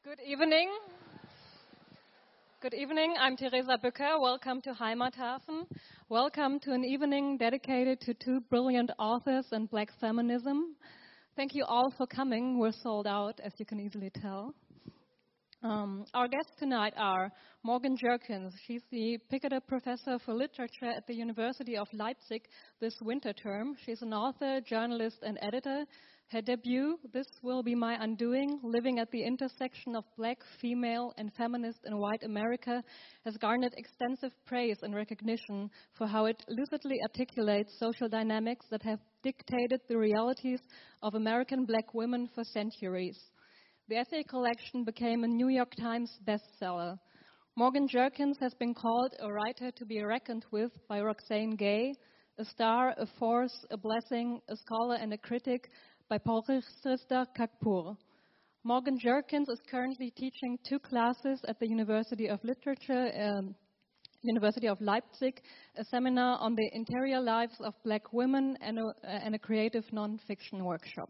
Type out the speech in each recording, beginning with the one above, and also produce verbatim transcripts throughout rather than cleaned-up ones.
Good evening. Good evening. I'm Theresa Bücker. Welcome to Heimathafen. Welcome to an evening dedicated to two brilliant authors and black feminism. Thank you all for coming. We're sold out, as you can easily tell. Um, our guests tonight are Morgan Jerkins. She's the Pickeder Professor for Literature at the University of Leipzig this winter term. She's an author, journalist, and editor. Her debut, This Will Be My Undoing, Living at the Intersection of Black, Female, and Feminist in White America, has garnered extensive praise and recognition for how it lucidly articulates social dynamics that have dictated the realities of American black women for centuries. The essay collection became a New York Times bestseller. Morgan Jerkins has been called a writer to be reckoned with by Roxane Gay, a star, a force, a blessing, a scholar, and a critic by Paurisrista Kakpour. Morgan Jerkins is currently teaching two classes at the University of Literature, um, University of Leipzig, a seminar on the interior lives of black women, and a, and a creative non-fiction workshop.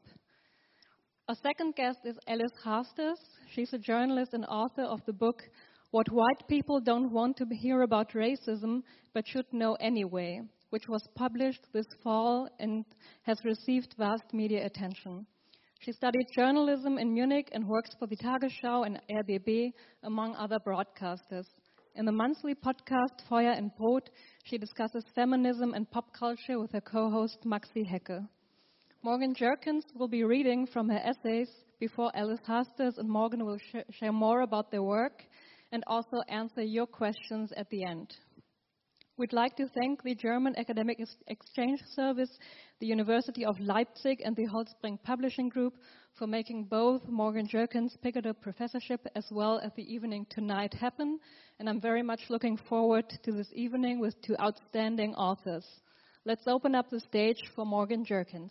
Our second guest is Alice Hasters. She's a journalist and author of the book What White People Don't Want to Hear About Racism But Should Know Anyway, which was published this fall and has received vast media attention. She studied journalism in Munich and works for the Tagesschau and R B B, among other broadcasters. In the monthly podcast Feuer and Brot, she discusses feminism and pop culture with her co-host Maxi Hecke. Morgan Jerkins will be reading from her essays before Alice Hasters and Morgan will sh- share more about their work and also answer your questions at the end. We'd like to thank the German Academic Exchange Service, the University of Leipzig, and the Holtzbrinck Publishing Group for making both Morgan Jerkins' Pickeder Professorship as well as the evening tonight happen. And I'm very much looking forward to this evening with two outstanding authors. Let's open up the stage for Morgan Jerkins.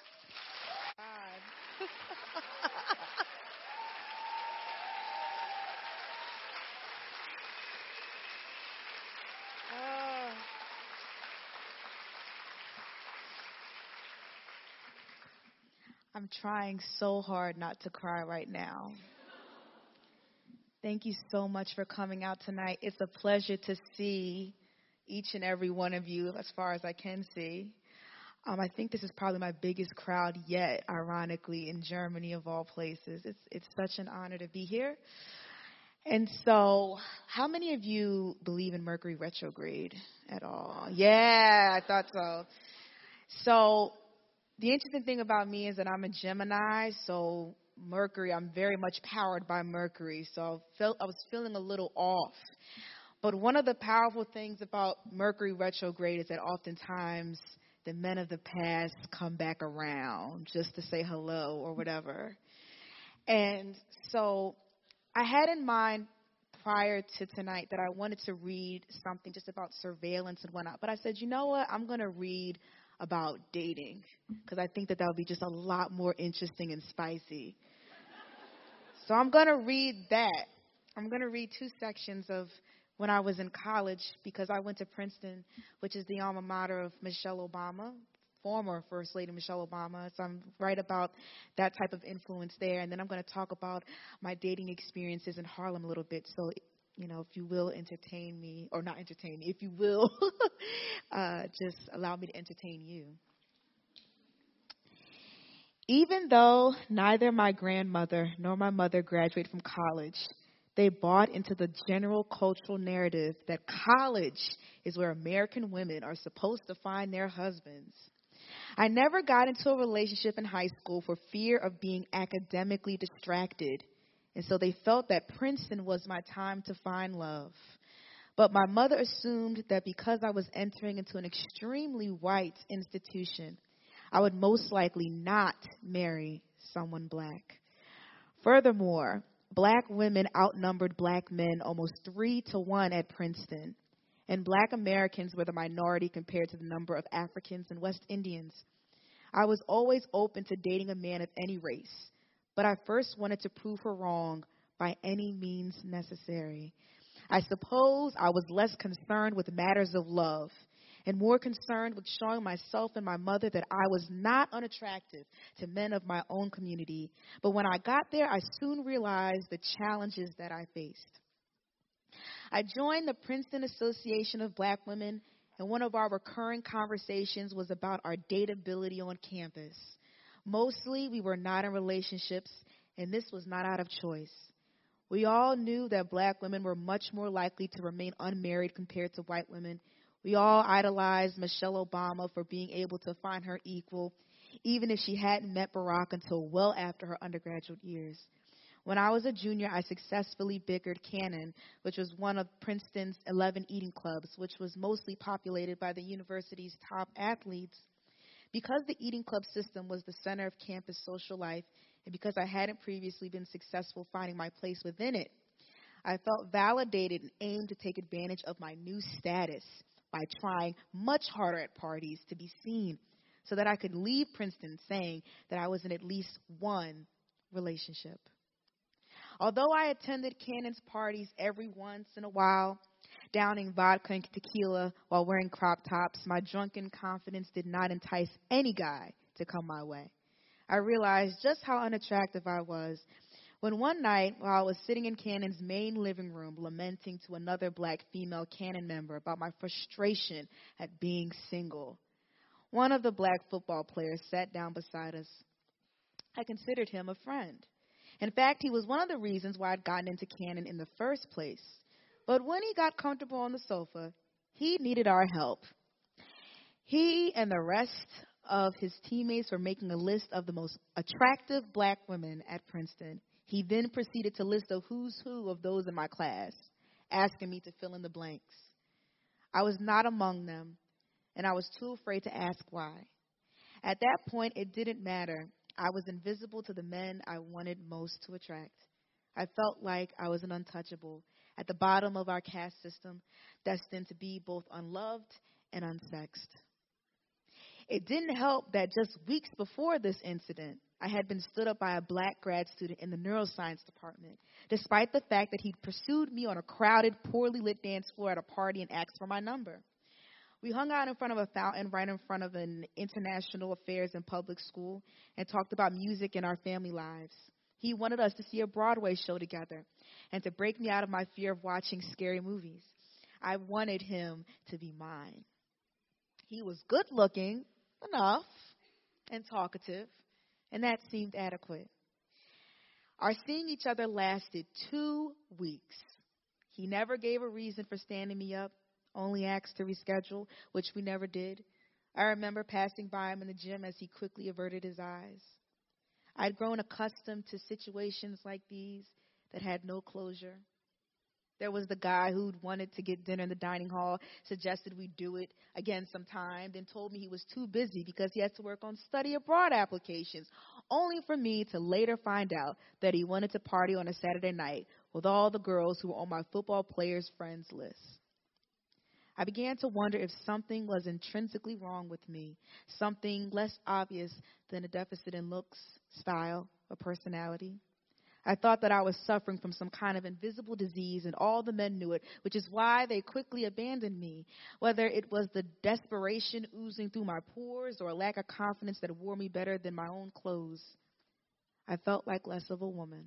I'm trying so hard not to cry right now. Thank you so much for coming out tonight. It's a pleasure to see each and every one of you as far as I can see. Um, I think this is probably my biggest crowd yet, ironically, in Germany of all places. It's, it's such an honor to be here. And so, how many of you believe in Mercury retrograde at all? Yeah, I thought so. So, the interesting thing about me is that I'm a Gemini, so Mercury, I'm very much powered by Mercury, so I, felt, I was feeling a little off. But one of the powerful things about Mercury retrograde is that oftentimes the men of the past come back around just to say hello or whatever. And so I had in mind prior to tonight that I wanted to read something just about surveillance and whatnot, but I said, you know what, I'm going to read about dating, because I think that that would be just a lot more interesting and spicy. So I'm going to read that. I'm going to read two sections of when I was in college, because I went to Princeton, which is the alma mater of Michelle Obama, former First Lady Michelle Obama. So I'm right about that type of influence there. And then I'm going to talk about my dating experiences in Harlem a little bit. So you know, if you will entertain me, or not entertain me, if you will, uh, just allow me to entertain you. Even though neither my grandmother nor my mother graduated from college, they bought into the general cultural narrative that college is where American women are supposed to find their husbands. I never got into a relationship in high school for fear of being academically distracted. And so they felt that Princeton was my time to find love. But my mother assumed that because I was entering into an extremely white institution, I would most likely not marry someone black. Furthermore, black women outnumbered black men almost three to one at Princeton. And black Americans were the minority compared to the number of Africans and West Indians. I was always open to dating a man of any race. But I first wanted to prove her wrong by any means necessary. I suppose I was less concerned with matters of love and more concerned with showing myself and my mother that I was not unattractive to men of my own community. But when I got there, I soon realized the challenges that I faced. I joined the Princeton Association of Black Women, and one of our recurring conversations was about our dateability on campus. Mostly, we were not in relationships, and this was not out of choice. We all knew that black women were much more likely to remain unmarried compared to white women. We all idolized Michelle Obama for being able to find her equal, even if she hadn't met Barack until well after her undergraduate years. When I was a junior, I successfully bickered Canon, which was one of Princeton's eleven eating clubs, which was mostly populated by the university's top athletes. Because the eating club system was the center of campus social life, and because I hadn't previously been successful finding my place within it, I felt validated and aimed to take advantage of my new status by trying much harder at parties to be seen so that I could leave Princeton saying that I was in at least one relationship. Although I attended Canon's parties every once in a while, downing vodka and tequila while wearing crop tops, my drunken confidence did not entice any guy to come my way. I realized just how unattractive I was when one night, while I was sitting in Canon's main living room lamenting to another black female Canon member about my frustration at being single, one of the black football players sat down beside us. I considered him a friend. In fact, he was one of the reasons why I'd gotten into Canon in the first place. But when he got comfortable on the sofa, he needed our help. He and the rest of his teammates were making a list of the most attractive black women at Princeton. He then proceeded to list a who's who of those in my class, asking me to fill in the blanks. I was not among them, and I was too afraid to ask why. At that point, it didn't matter. I was invisible to the men I wanted most to attract. I felt like I was an untouchable, at the bottom of our caste system, destined to be both unloved and unsexed. It didn't help that just weeks before this incident, I had been stood up by a black grad student in the neuroscience department, despite the fact that he'd pursued me on a crowded, poorly lit dance floor at a party and asked for my number. We hung out in front of a fountain right in front of an international affairs and public school and talked about music and our family lives. He wanted us to see a Broadway show together and to break me out of my fear of watching scary movies. I wanted him to be mine. He was good looking enough and talkative, and that seemed adequate. Our seeing each other lasted two weeks. He never gave a reason for standing me up, only asked to reschedule, which we never did. I remember passing by him in the gym as he quickly averted his eyes. I'd grown accustomed to situations like these that had no closure. There was the guy who'd wanted to get dinner in the dining hall, suggested we do it again sometime, then told me he was too busy because he had to work on study abroad applications, only for me to later find out that he wanted to party on a Saturday night with all the girls who were on my football players' friends list. I began to wonder if something was intrinsically wrong with me, something less obvious than a deficit in looks, style, or personality. I thought that I was suffering from some kind of invisible disease, and all the men knew it, which is why they quickly abandoned me, whether it was the desperation oozing through my pores or a lack of confidence that wore me better than my own clothes. I felt like less of a woman.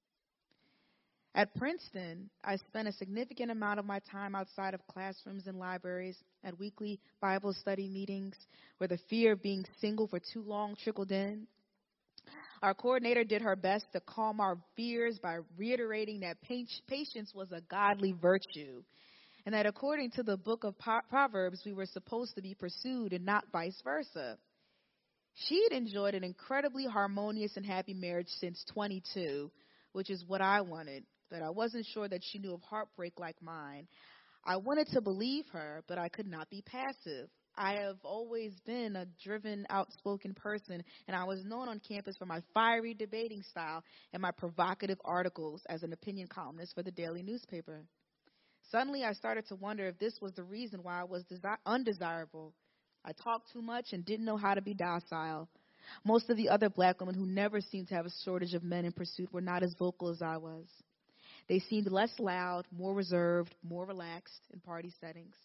At Princeton, I spent a significant amount of my time outside of classrooms and libraries, at weekly Bible study meetings, where the fear of being single for too long trickled in. Our coordinator did her best to calm our fears by reiterating that patience was a godly virtue, and that according to the book of Proverbs, we were supposed to be pursued and not vice versa. She'd enjoyed an incredibly harmonious and happy marriage since twenty-two, which is what I wanted, but I wasn't sure that she knew of heartbreak like mine. I wanted to believe her, but I could not be passive. I have always been a driven, outspoken person, and I was known on campus for my fiery debating style and my provocative articles as an opinion columnist for the daily newspaper. Suddenly, I started to wonder if this was the reason why I was desi- undesirable. I talked too much and didn't know how to be docile. Most of the other black women who never seemed to have a shortage of men in pursuit were not as vocal as I was. They seemed less loud, more reserved, more relaxed in party settings.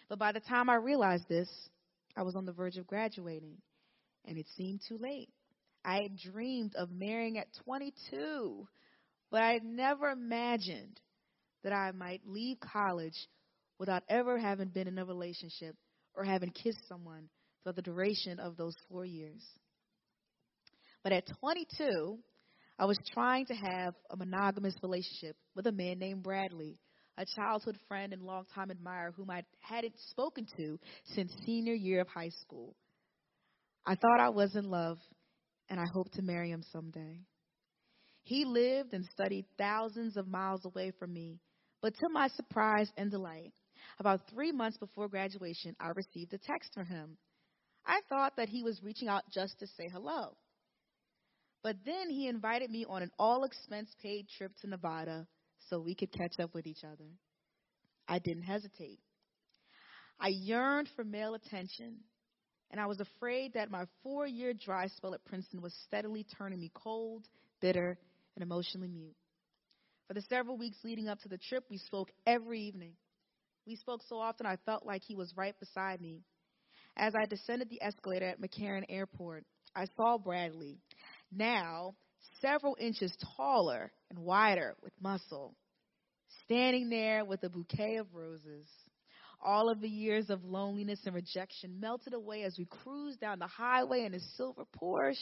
But by the time I realized this, I was on the verge of graduating, and it seemed too late. I had dreamed of marrying at twenty-two, but I had never imagined that I might leave college without ever having been in a relationship or having kissed someone for the duration of those four years. But at twenty-two, I was trying to have a monogamous relationship with a man named Bradley, a childhood friend and longtime admirer whom I hadn't spoken to since senior year of high school. I thought I was in love, and I hoped to marry him someday. He lived and studied thousands of miles away from me, but to my surprise and delight, about three months before graduation, I received a text from him. I thought that he was reaching out just to say hello. But then he invited me on an all-expense-paid trip to Nevada so we could catch up with each other. I didn't hesitate. I yearned for male attention, and I was afraid that my four-year dry spell at Princeton was steadily turning me cold, bitter, and emotionally mute. For the several weeks leading up to the trip, we spoke every evening. We spoke so often I felt like he was right beside me. As I descended the escalator at McCarran Airport, I saw Bradley, now several inches taller and wider with muscle, standing there with a bouquet of roses. All of the years of loneliness and rejection melted away as we cruised down the highway in his silver Porsche.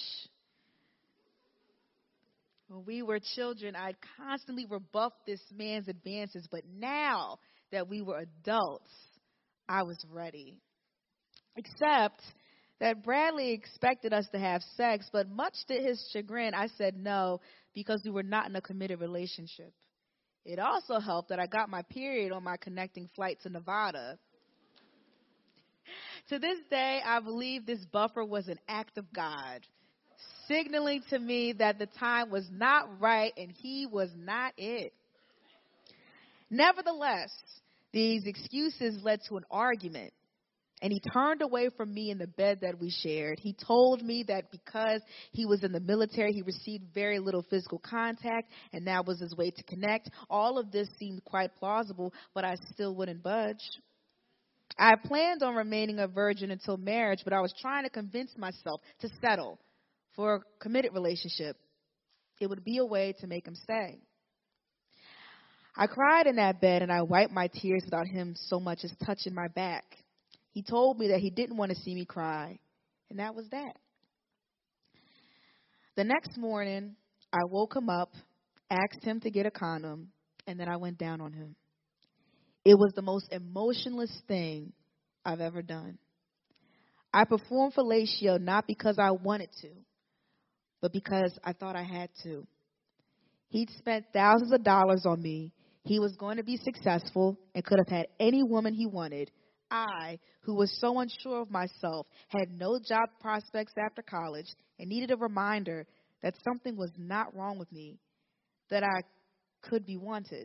When we were children, I'd constantly rebuffed this man's advances, but now that we were adults, I was ready. Except that Bradley expected us to have sex, but much to his chagrin, I said no because we were not in a committed relationship. It also helped that I got my period on my connecting flight to Nevada. To this day, I believe this buffer was an act of God, signaling to me that the time was not right and he was not it. Nevertheless, these excuses led to an argument, and he turned away from me in the bed that we shared. He told me that because he was in the military, he received very little physical contact, and that was his way to connect. All of this seemed quite plausible, but I still wouldn't budge. I planned on remaining a virgin until marriage, but I was trying to convince myself to settle for a committed relationship. It would be a way to make him stay. I cried in that bed, and I wiped my tears without him so much as touching my back. He told me that he didn't want to see me cry, and that was that. The next morning, I woke him up, asked him to get a condom, and then I went down on him. It was the most emotionless thing I've ever done. I performed fellatio not because I wanted to, but because I thought I had to. He'd spent thousands of dollars on me. He was going to be successful and could have had any woman he wanted. I, who was so unsure of myself, had no job prospects after college, and needed a reminder that something was not wrong with me, that I could be wanted.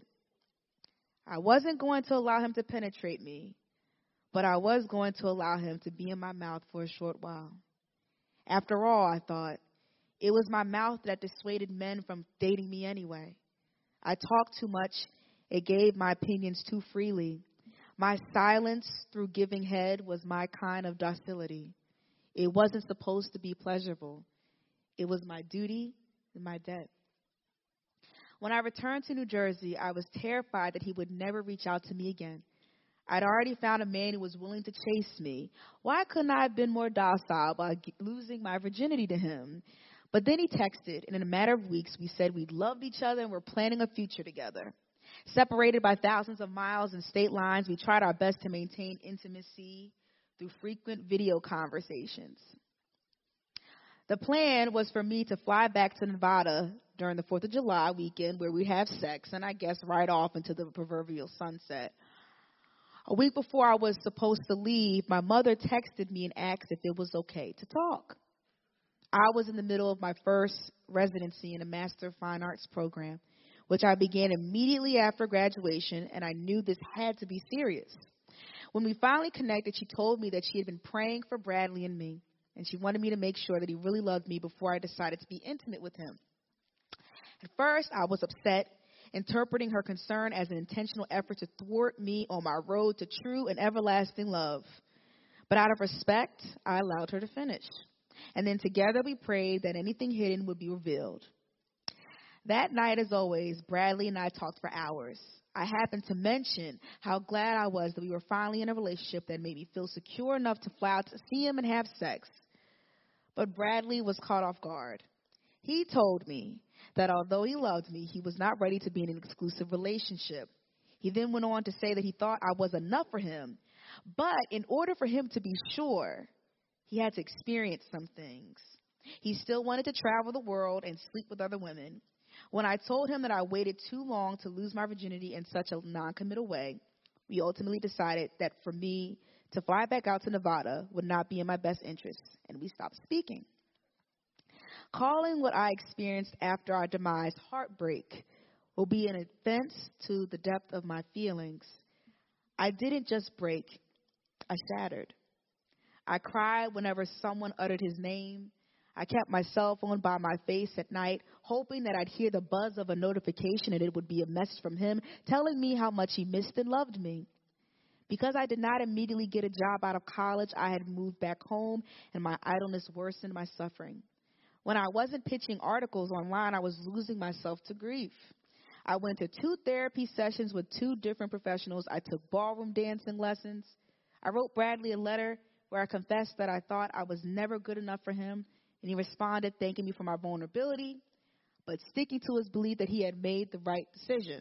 I wasn't going to allow him to penetrate me, but I was going to allow him to be in my mouth for a short while. After all, I thought, it was my mouth that dissuaded men from dating me anyway. I talked too much. It gave my opinions too freely. My silence through giving head was my kind of docility. It wasn't supposed to be pleasurable. It was my duty and my debt. When I returned to New Jersey, I was terrified that he would never reach out to me again. I'd already found a man who was willing to chase me. Why couldn't I have been more docile by losing my virginity to him? But then he texted, and in a matter of weeks, we said we loved each other and were planning a future together. Separated by thousands of miles and state lines, we tried our best to maintain intimacy through frequent video conversations. The plan was for me to fly back to Nevada during the fourth of July weekend where we'd have sex and I guess ride off into the proverbial sunset. A week before I was supposed to leave, my mother texted me and asked if it was okay to talk. I was in the middle of my first residency in a Master of Fine Arts program, which I began immediately after graduation, and I knew this had to be serious. When we finally connected, she told me that she had been praying for Bradley and me, and she wanted me to make sure that he really loved me before I decided to be intimate with him. At first, I was upset interpreting her concern as an intentional effort to thwart me on my road to true and everlasting love. But out of respect, I allowed her to finish. And then together we prayed that anything hidden would be revealed. That night, as always, Bradley and I talked for hours. I happened to mention how glad I was that we were finally in a relationship that made me feel secure enough to fly out to see him and have sex. But Bradley was caught off guard. He told me that although he loved me, he was not ready to be in an exclusive relationship. He then went on to say that he thought I was enough for him. But in order for him to be sure, he had to experience some things. He still wanted to travel the world and sleep with other women. When I told him that I waited too long to lose my virginity in such a non-committal way, we ultimately decided that for me to fly back out to Nevada would not be in my best interest, and we stopped speaking. Calling what I experienced after our demise heartbreak will be an offense to the depth of my feelings. I didn't just break, I shattered. I cried whenever someone uttered his name. I kept my cell phone by my face at night, hoping that I'd hear the buzz of a notification and it would be a message from him telling me how much he missed and loved me. Because I did not immediately get a job out of college, I had moved back home, and my idleness worsened my suffering. When I wasn't pitching articles online, I was losing myself to grief. I went to two therapy sessions with two different professionals. I took ballroom dancing lessons. I wrote Bradley a letter where I confessed that I thought I was never good enough for him, and he responded thanking me for my vulnerability, but sticking to his belief that he had made the right decision.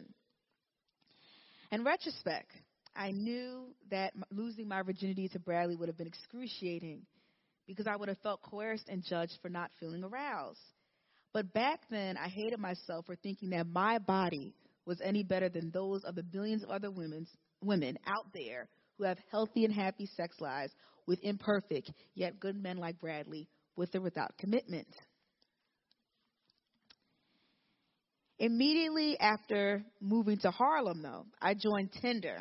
In retrospect, I knew that losing my virginity to Bradley would have been excruciating because I would have felt coerced and judged for not feeling aroused. But back then, I hated myself for thinking that my body was any better than those of the billions of other women's, women out there who have healthy and happy sex lives with imperfect yet good men like Bradley, with or without commitment. Immediately after moving to Harlem, though, I joined Tinder.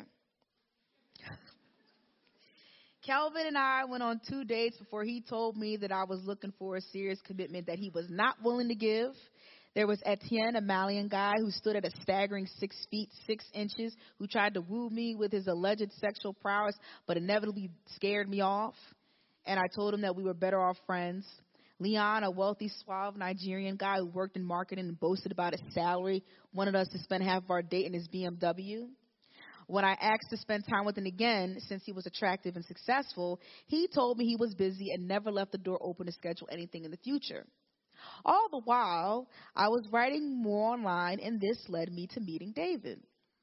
Kelvin and I went on two dates before he told me that I was looking for a serious commitment that he was not willing to give. There was Etienne, a Malian guy who stood at a staggering six feet, six inches, who tried to woo me with his alleged sexual prowess, but inevitably scared me off. And I told him that we were better off friends. Leon, a wealthy, suave Nigerian guy who worked in marketing and boasted about his salary, wanted us to spend half of our date in his B M W. When I asked to spend time with him again, since he was attractive and successful, he told me he was busy and never left the door open to schedule anything in the future. All the while, I was writing more online, and this led me to meeting David.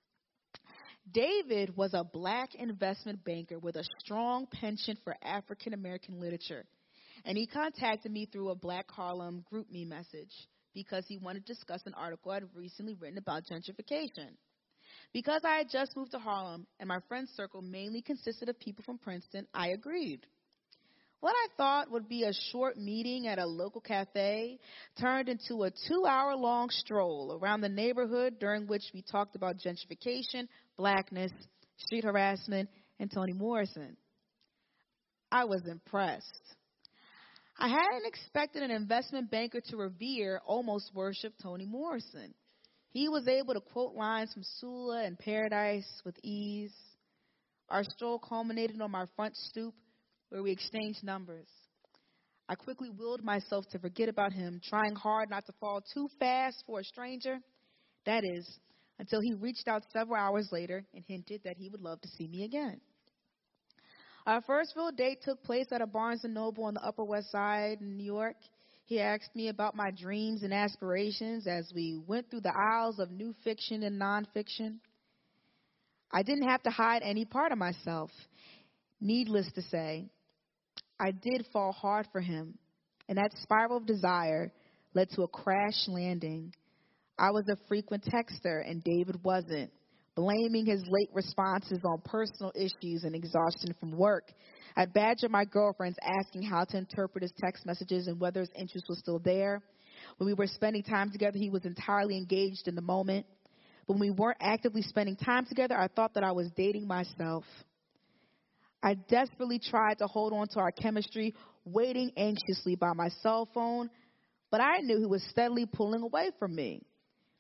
David was a black investment banker with a strong penchant for African American literature, and he contacted me through a Black Harlem GroupMe message because he wanted to discuss an article I had recently written about gentrification. Because I had just moved to Harlem and my friend circle mainly consisted of people from Princeton, I agreed. What I thought would be a short meeting at a local cafe turned into a two-hour-long stroll around the neighborhood during which we talked about gentrification, blackness, street harassment, and Toni Morrison. I was impressed. I hadn't expected an investment banker to revere, almost worship Toni Morrison. He was able to quote lines from Sula and Paradise with ease. Our stroll culminated on my front stoop where we exchanged numbers. I quickly willed myself to forget about him, trying hard not to fall too fast for a stranger. That is, until he reached out several hours later and hinted that he would love to see me again. Our first real date took place at a Barnes and Noble on the Upper West Side in New York. He asked me about my dreams and aspirations as we went through the aisles of new fiction and nonfiction. I didn't have to hide any part of myself. Needless to say, I did fall hard for him, and that spiral of desire led to a crash landing. I was a frequent texter, and David wasn't, blaming his late responses on personal issues and exhaustion from work. I'd badger my girlfriends asking how to interpret his text messages and whether his interest was still there. When we were spending time together, he was entirely engaged in the moment. But when we weren't actively spending time together, I thought that I was dating myself. I desperately tried to hold on to our chemistry, waiting anxiously by my cell phone, but I knew he was steadily pulling away from me.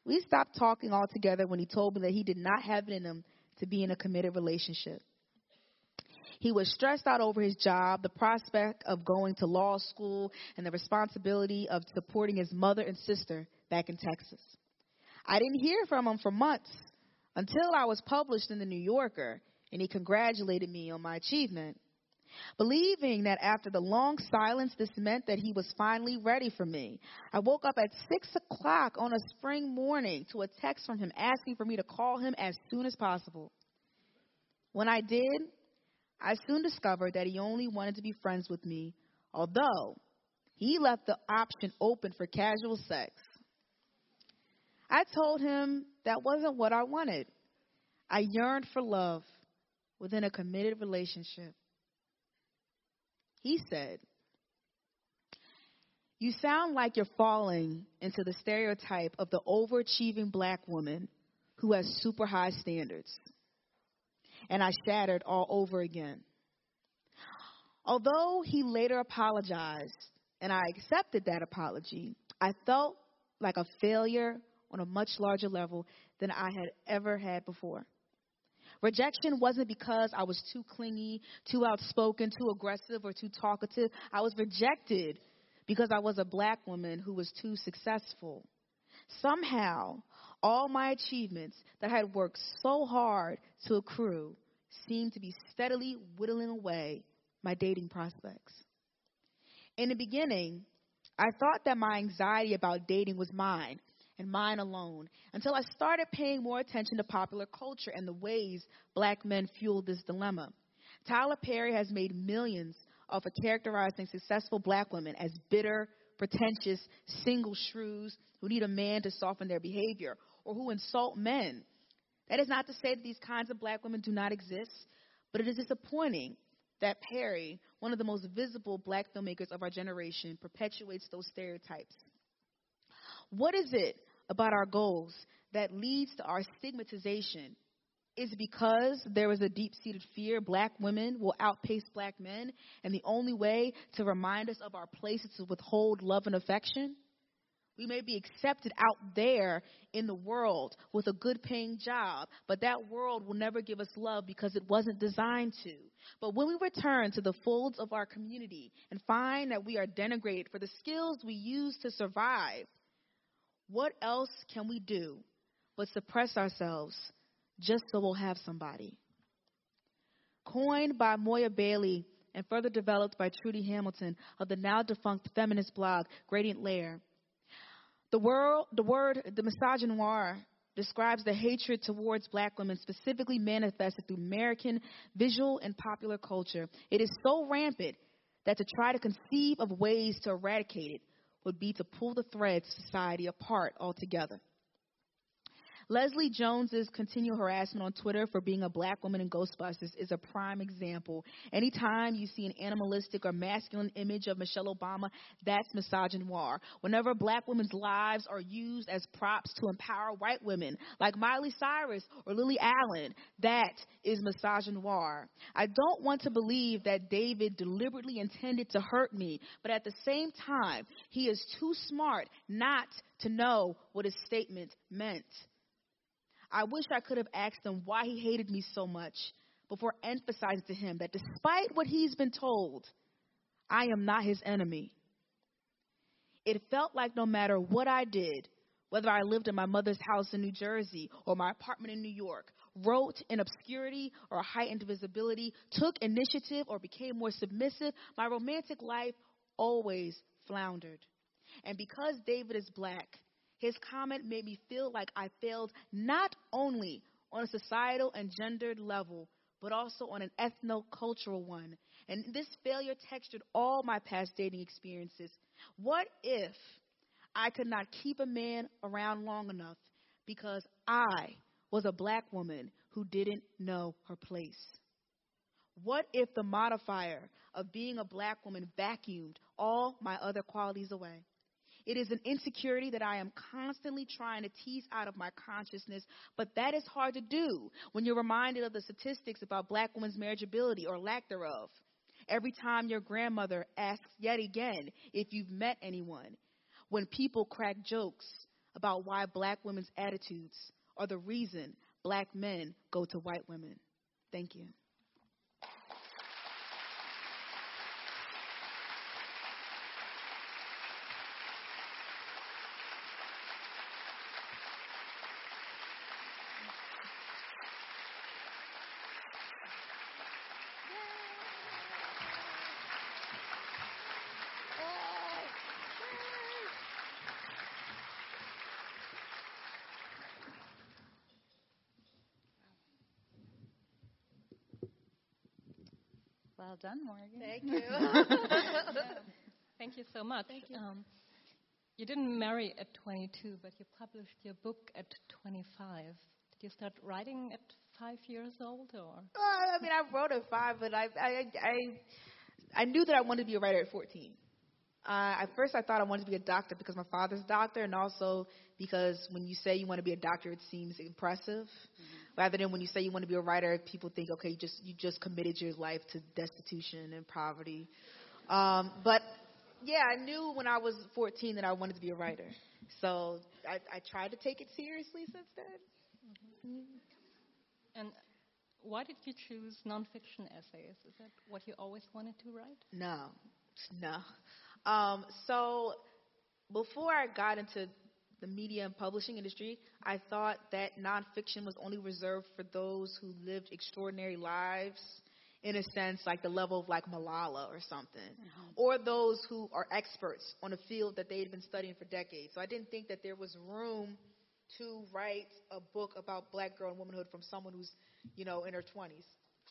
We stopped talking altogether when he told me that he did not have it in him to be in a committed relationship. He was stressed out over his job, the prospect of going to law school, and the responsibility of supporting his mother and sister back in Texas. I didn't hear from him for months until I was published in the New Yorker, and he congratulated me on my achievement. Believing that after the long silence, this meant that he was finally ready for me, I woke up at six o'clock on a spring morning to a text from him asking for me to call him as soon as possible. When I did, I soon discovered that he only wanted to be friends with me, although he left the option open for casual sex. I told him that wasn't what I wanted. I yearned for love within a committed relationship. He said, "You sound like you're falling into the stereotype of the overachieving black woman who has super high standards." And I shattered all over again. Although he later apologized, and I accepted that apology, I felt like a failure on a much larger level than I had ever had before. Rejection wasn't because I was too clingy, too outspoken, too aggressive, or too talkative. I was rejected because I was a black woman who was too successful. Somehow, all my achievements that I had worked so hard to accrue seemed to be steadily whittling away my dating prospects. In the beginning, I thought that my anxiety about dating was mine and mine alone, until I started paying more attention to popular culture and the ways black men fueled this dilemma. Tyler Perry has made millions off of characterizing successful black women as bitter, pretentious, single shrews who need a man to soften their behavior, or who insult men. That is not to say that these kinds of black women do not exist, but it is disappointing that Perry, one of the most visible black filmmakers of our generation, perpetuates those stereotypes. What is it about our goals that leads to our stigmatization? Is it because there is a deep-seated fear black women will outpace black men, and the only way to remind us of our place is to withhold love and affection? We may be accepted out there in the world with a good-paying job, but that world will never give us love because it wasn't designed to. But when we return to the folds of our community and find that we are denigrated for the skills we use to survive, what else can we do but suppress ourselves just so we'll have somebody? Coined by Moya Bailey and further developed by Trudy Hamilton of the now-defunct feminist blog Gradient Layer, the, world, the word, the misogynoir, describes the hatred towards black women specifically manifested through American visual and popular culture. It is so rampant that to try to conceive of ways to eradicate it would be to pull the threads of society apart altogether. Leslie Jones's continual harassment on Twitter for being a black woman in Ghostbusters is a prime example. Anytime you see an animalistic or masculine image of Michelle Obama, that's misogynoir. Whenever black women's lives are used as props to empower white women like Miley Cyrus or Lily Allen, that is misogynoir. I don't want to believe that David deliberately intended to hurt me, but at the same time, he is too smart not to know what his statement meant. I wish I could have asked him why he hated me so much before emphasizing to him that despite what he's been told, I am not his enemy. It felt like no matter what I did, whether I lived in my mother's house in New Jersey or my apartment in New York, wrote in obscurity or heightened visibility, took initiative or became more submissive, my romantic life always floundered. And because David is black, his comment made me feel like I failed not only on a societal and gendered level, but also on an ethno-cultural one. And this failure textured all my past dating experiences. What if I could not keep a man around long enough because I was a black woman who didn't know her place? What if the modifier of being a black woman vacuumed all my other qualities away? It is an insecurity that I am constantly trying to tease out of my consciousness, but that is hard to do when you're reminded of the statistics about black women's marriageability or lack thereof. Every time your grandmother asks yet again if you've met anyone, when people crack jokes about why black women's attitudes are the reason black men go to white women. Thank you. Well done, Morgan. Thank you. Yeah. Thank you so much. Thank you. Um, you didn't marry at twenty-two, but you published your book at twenty-five. Did you start writing at five years old, or? Uh, I mean, I wrote at five, but I, I, I, I knew that I wanted to be a writer at fourteen. Uh, at first, I thought I wanted to be a doctor because my father's a doctor, and also because when you say you want to be a doctor, it seems impressive. Mm-hmm. Rather than when you say you want to be a writer, people think, okay, you just you just committed your life to destitution and poverty. Um, but yeah, I knew when I was fourteen that I wanted to be a writer, so I, I tried to take it seriously since then. Mm-hmm. And why did you choose nonfiction essays? Is that what you always wanted to write? No, no. Um, so before I got into the media and publishing industry, I thought that nonfiction was only reserved for those who lived extraordinary lives, in a sense, like the level of like Malala or something, mm-hmm. or those who are experts on a field that they had been studying for decades. So I didn't think that there was room to write a book about black girl and womanhood from someone who's, you know, in her twenties.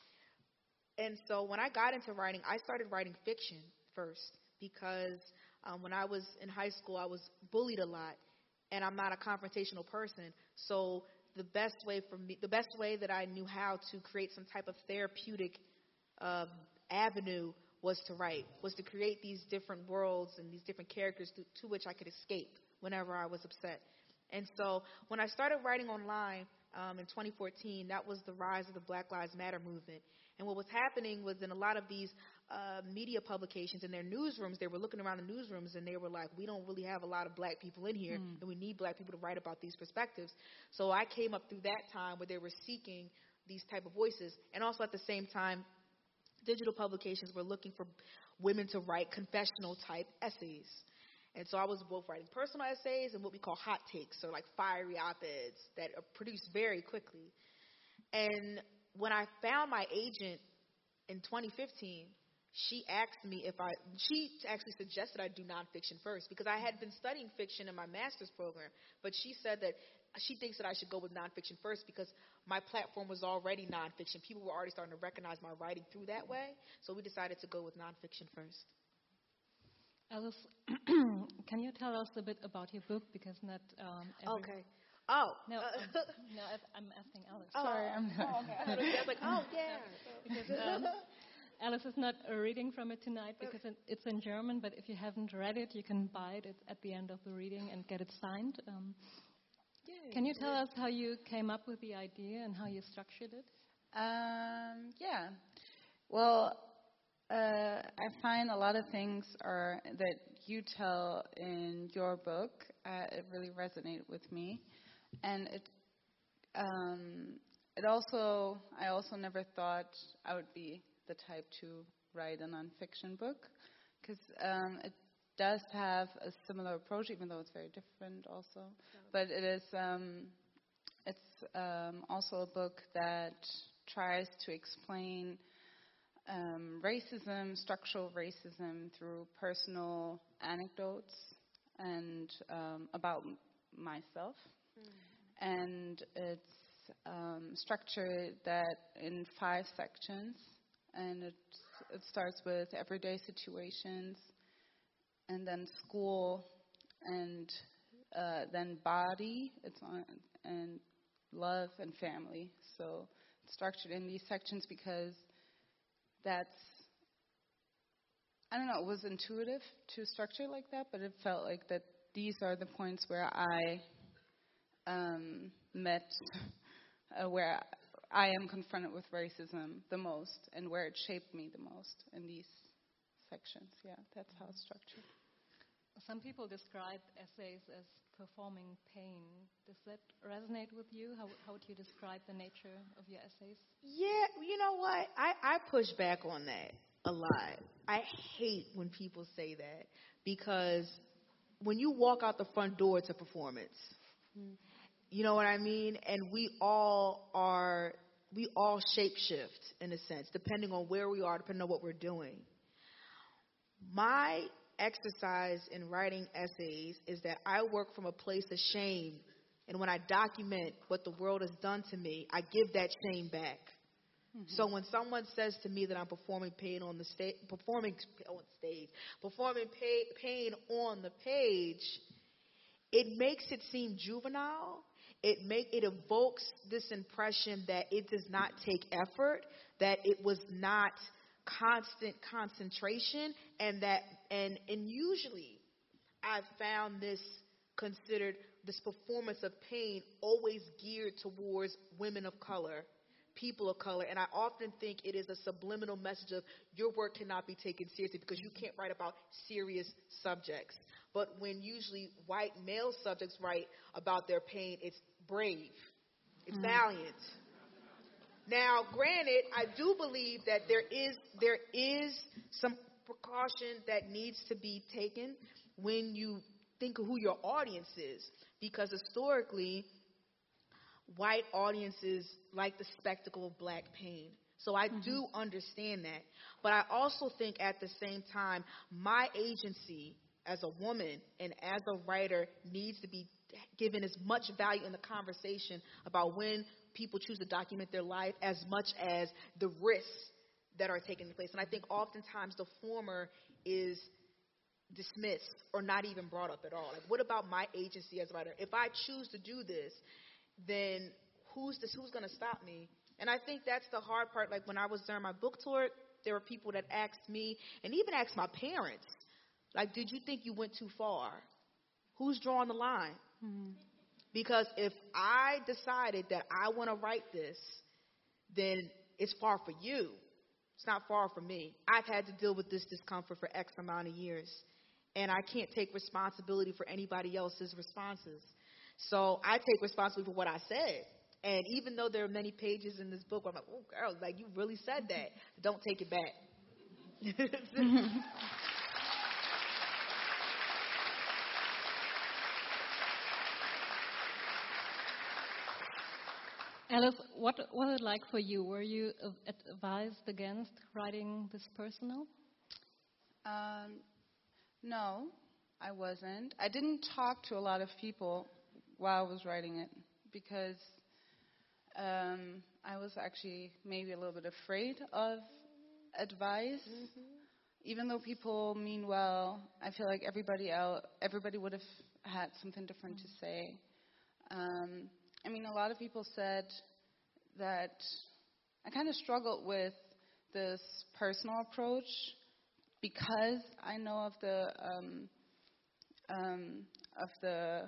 And so when I got into writing, I started writing fiction first because um, when I was in high school, I was bullied a lot. And I'm not a confrontational person, so the best way for me, the best way that I knew how to create some type of therapeutic uh, avenue was to write, was to create these different worlds and these different characters to, to which I could escape whenever I was upset. And so when I started writing online um, in twenty fourteen, that was the rise of the Black Lives Matter movement. And what was happening was in a lot of these uh, media publications in their newsrooms, they were looking around the newsrooms and they were like, we don't really have a lot of black people in here, mm. and we need black people to write about these perspectives. So I came up through that time where they were seeking these type of voices. And also at the same time, digital publications were looking for women to write confessional type essays. And so I was both writing personal essays and what we call hot takes, or like fiery op-eds that are produced very quickly. And when I found my agent in twenty fifteen, she asked me if I, she actually suggested I do nonfiction first because I had been studying fiction in my master's program, but she said that she thinks that I should go with nonfiction first because my platform was already nonfiction. People were already starting to recognize my writing through that way, so we decided to go with nonfiction first. Alice, can you tell us a bit about your book? Because not um, every okay. Oh. No, uh, um, no, I'm asking Alice. Oh, Sorry, I'm oh, okay. I was like, oh, yeah. Because um, Alice is not uh, reading from it tonight because it, it's in German, but if you haven't read it, you can buy it at the end of the reading and get it signed. Um, can you tell us how you came up with the idea and how you structured it? Um, yeah. Well, uh, I find a lot of things are that you tell in your book. Uh, it really resonated with me. And it, um, it also, I also never thought I would be the type to write a nonfiction book, because um, it does have a similar approach, even though it's very different also. Yeah. But it is, um, it's um, also a book that tries to explain um, racism, structural racism, through personal anecdotes and um, about m- myself. And it's um, structured that in five sections, and it it starts with everyday situations, and then school, and uh, then body. It's on and love and family. So it's structured in these sections because that's, I don't know, it was intuitive to structure it like that, but it felt like that these are the points where I Um, met uh, where I am confronted with racism the most and where it shaped me the most in these sections. Yeah, that's how it's structured. Some people describe essays as performing pain. Does that resonate with you? How, how would you describe the nature of your essays? Yeah, you know what? I, I push back on that a lot. I hate when people say that because when you walk out the front door, it's a performance. Mm. You know what I mean? And we all are, we all shapeshift in a sense, depending on where we are, depending on what we're doing. My exercise in writing essays is that I work from a place of shame. And when I document what the world has done to me, I give that shame back. Mm-hmm. So when someone says to me that I'm performing pain on the stage, performing on stage, performing pay, pain on the page, it makes it seem juvenile. It make it evokes this impression that it does not take effort, that it was not constant concentration, and that and and usually I've found this considered this performance of pain always geared towards women of color, people of color, and I often think it is a subliminal message of your work cannot be taken seriously because you can't write about serious subjects. But when usually white male subjects write about their pain, it's brave, it's mm. valiant. Now, granted, I do believe that there is there is some precaution that needs to be taken when you think of who your audience is, because historically, white audiences like the spectacle of black pain. So I mm-hmm. do understand that. But I also think at the same time, my agency as a woman and as a writer needs to be given as much value in the conversation about when people choose to document their life as much as the risks that are taking place. And I think oftentimes the former is dismissed or not even brought up at all. Like, what about my agency as a writer? If I choose to do this, then who's this? Who's going to stop me? And I think that's the hard part. Like, when I was during my book tour, there were people that asked me, and even asked my parents, like, did you think you went too far? Who's drawing the line? Mm-hmm. Because if I decided that I want to write this, then it's far for you. It's not far for me. I've had to deal with this discomfort for X amount of years, and I can't take responsibility for anybody else's responses. So I take responsibility for what I said. And even though there are many pages in this book where I'm like, oh, girl, like, you really said that. Don't take it back. Alice, what was it like for you? Were you advised against writing this personal? Um, no, I wasn't. I didn't talk to a lot of people while I was writing it because um, I was actually maybe a little bit afraid of advice. Mm-hmm. Even though people mean well, I feel like everybody else, everybody would have had something different mm-hmm. to say. Um, I mean, a lot of people said that I kind of struggled with this personal approach because I know of the um, um, of the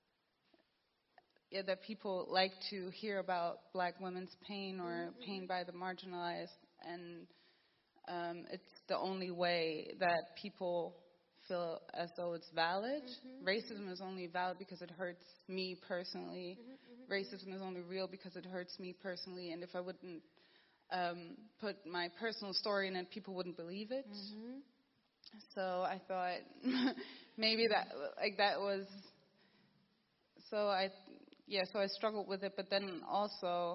yeah, that people like to hear about black women's pain or mm-hmm. pain by the marginalized, and um, it's the only way that people feel as though it's valid. Mm-hmm. Racism is only valid because it hurts me personally. Mm-hmm, mm-hmm. Racism is only real because it hurts me personally, and if I wouldn't um, put my personal story in it, people wouldn't believe it. Mm-hmm. So I thought maybe that like that was so I yeah so I struggled with it, but then also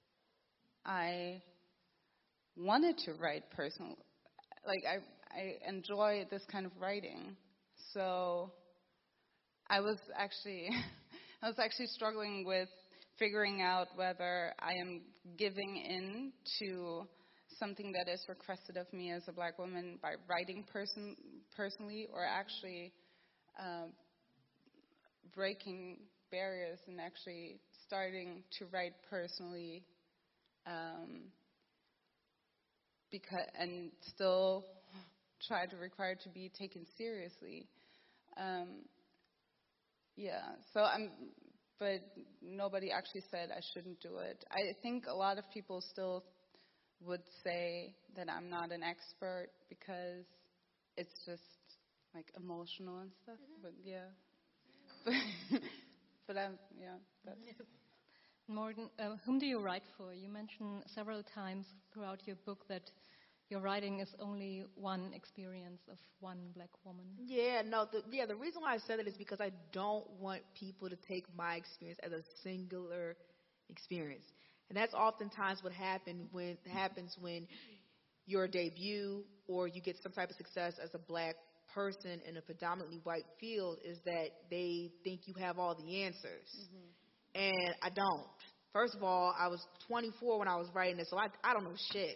I wanted to write personal, like I. I enjoy this kind of writing, so I was actually, I was actually struggling with figuring out whether I am giving in to something that is requested of me as a black woman by writing person personally, or actually um, breaking barriers and actually starting to write personally, um, because and still try to require to be taken seriously. Um, yeah, so I'm, but nobody actually said I shouldn't do it. I think a lot of people still would say that I'm not an expert because it's just like emotional and stuff, mm-hmm. but yeah. but I'm, yeah, that's... Morgan, uh, whom do you write for? You mentioned several times throughout your book that your writing is only one experience of one black woman. Yeah, no, the, yeah, the reason why I said that is because I don't want people to take my experience as a singular experience. And that's oftentimes what happen when, happens when your debut or you get some type of success as a black person in a predominantly white field is that they think you have all the answers. Mm-hmm. And I don't. First of all, I was twenty-four when I was writing this, so I, I don't know shit.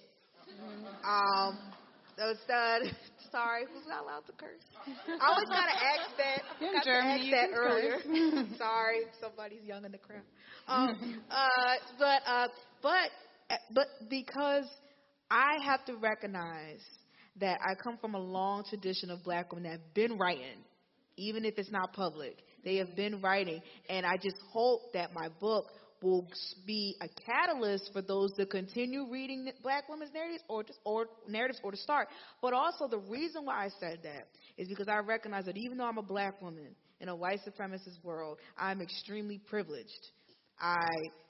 Um, so it's, uh, sorry, who's not allowed to curse? I always got to ask that. In got Germany, to ask that earlier. Sorry, somebody's young in the crowd. Um, uh, but uh, but but because I have to recognize that I come from a long tradition of black women that have been writing, even if it's not public. They have been writing, and I just hope that my book will be a catalyst for those to continue reading black women's narratives or just or narratives or to start. But also the reason why I said that is because I recognize that even though I'm a black woman in a white supremacist world, I'm extremely privileged. I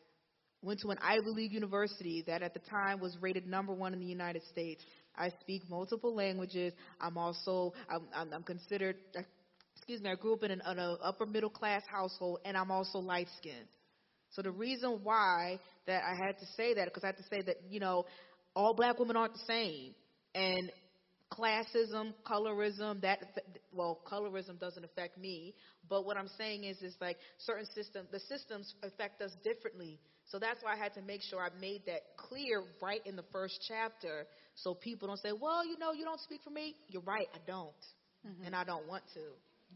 went to an Ivy League university that at the time was rated number one in the United States. I speak multiple languages. I'm also I'm, I'm, I'm considered. Excuse me. I grew up in an, an upper middle class household, and I'm also light skinned. So the reason why that I had to say that, because I had to say that, you know, all black women aren't the same. And classism, colorism, that, well, colorism doesn't affect me. But what I'm saying is, is like certain systems, the systems affect us differently. So that's why I had to make sure I made that clear right in the first chapter so people don't say, well, you know, you don't speak for me. You're right, I don't. Mm-hmm. And I don't want to.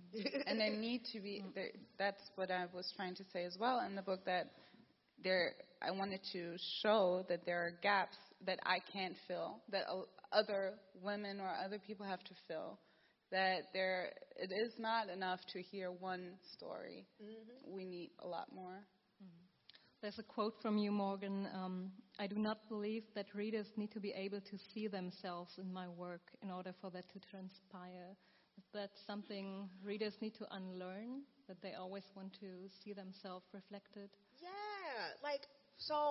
And they need to be, that's what I was trying to say as well in the book, that there, I wanted to show that there are gaps that I can't fill, that other women or other people have to fill, that there, it is not enough to hear one story. Mm-hmm. We need a lot more. Mm-hmm. There's a quote from you, Morgan. Um, I do not believe that readers need to be able to see themselves in my work in order for that to transpire. Is that something readers need to unlearn, that they always want to see themselves reflected? Yeah, like, so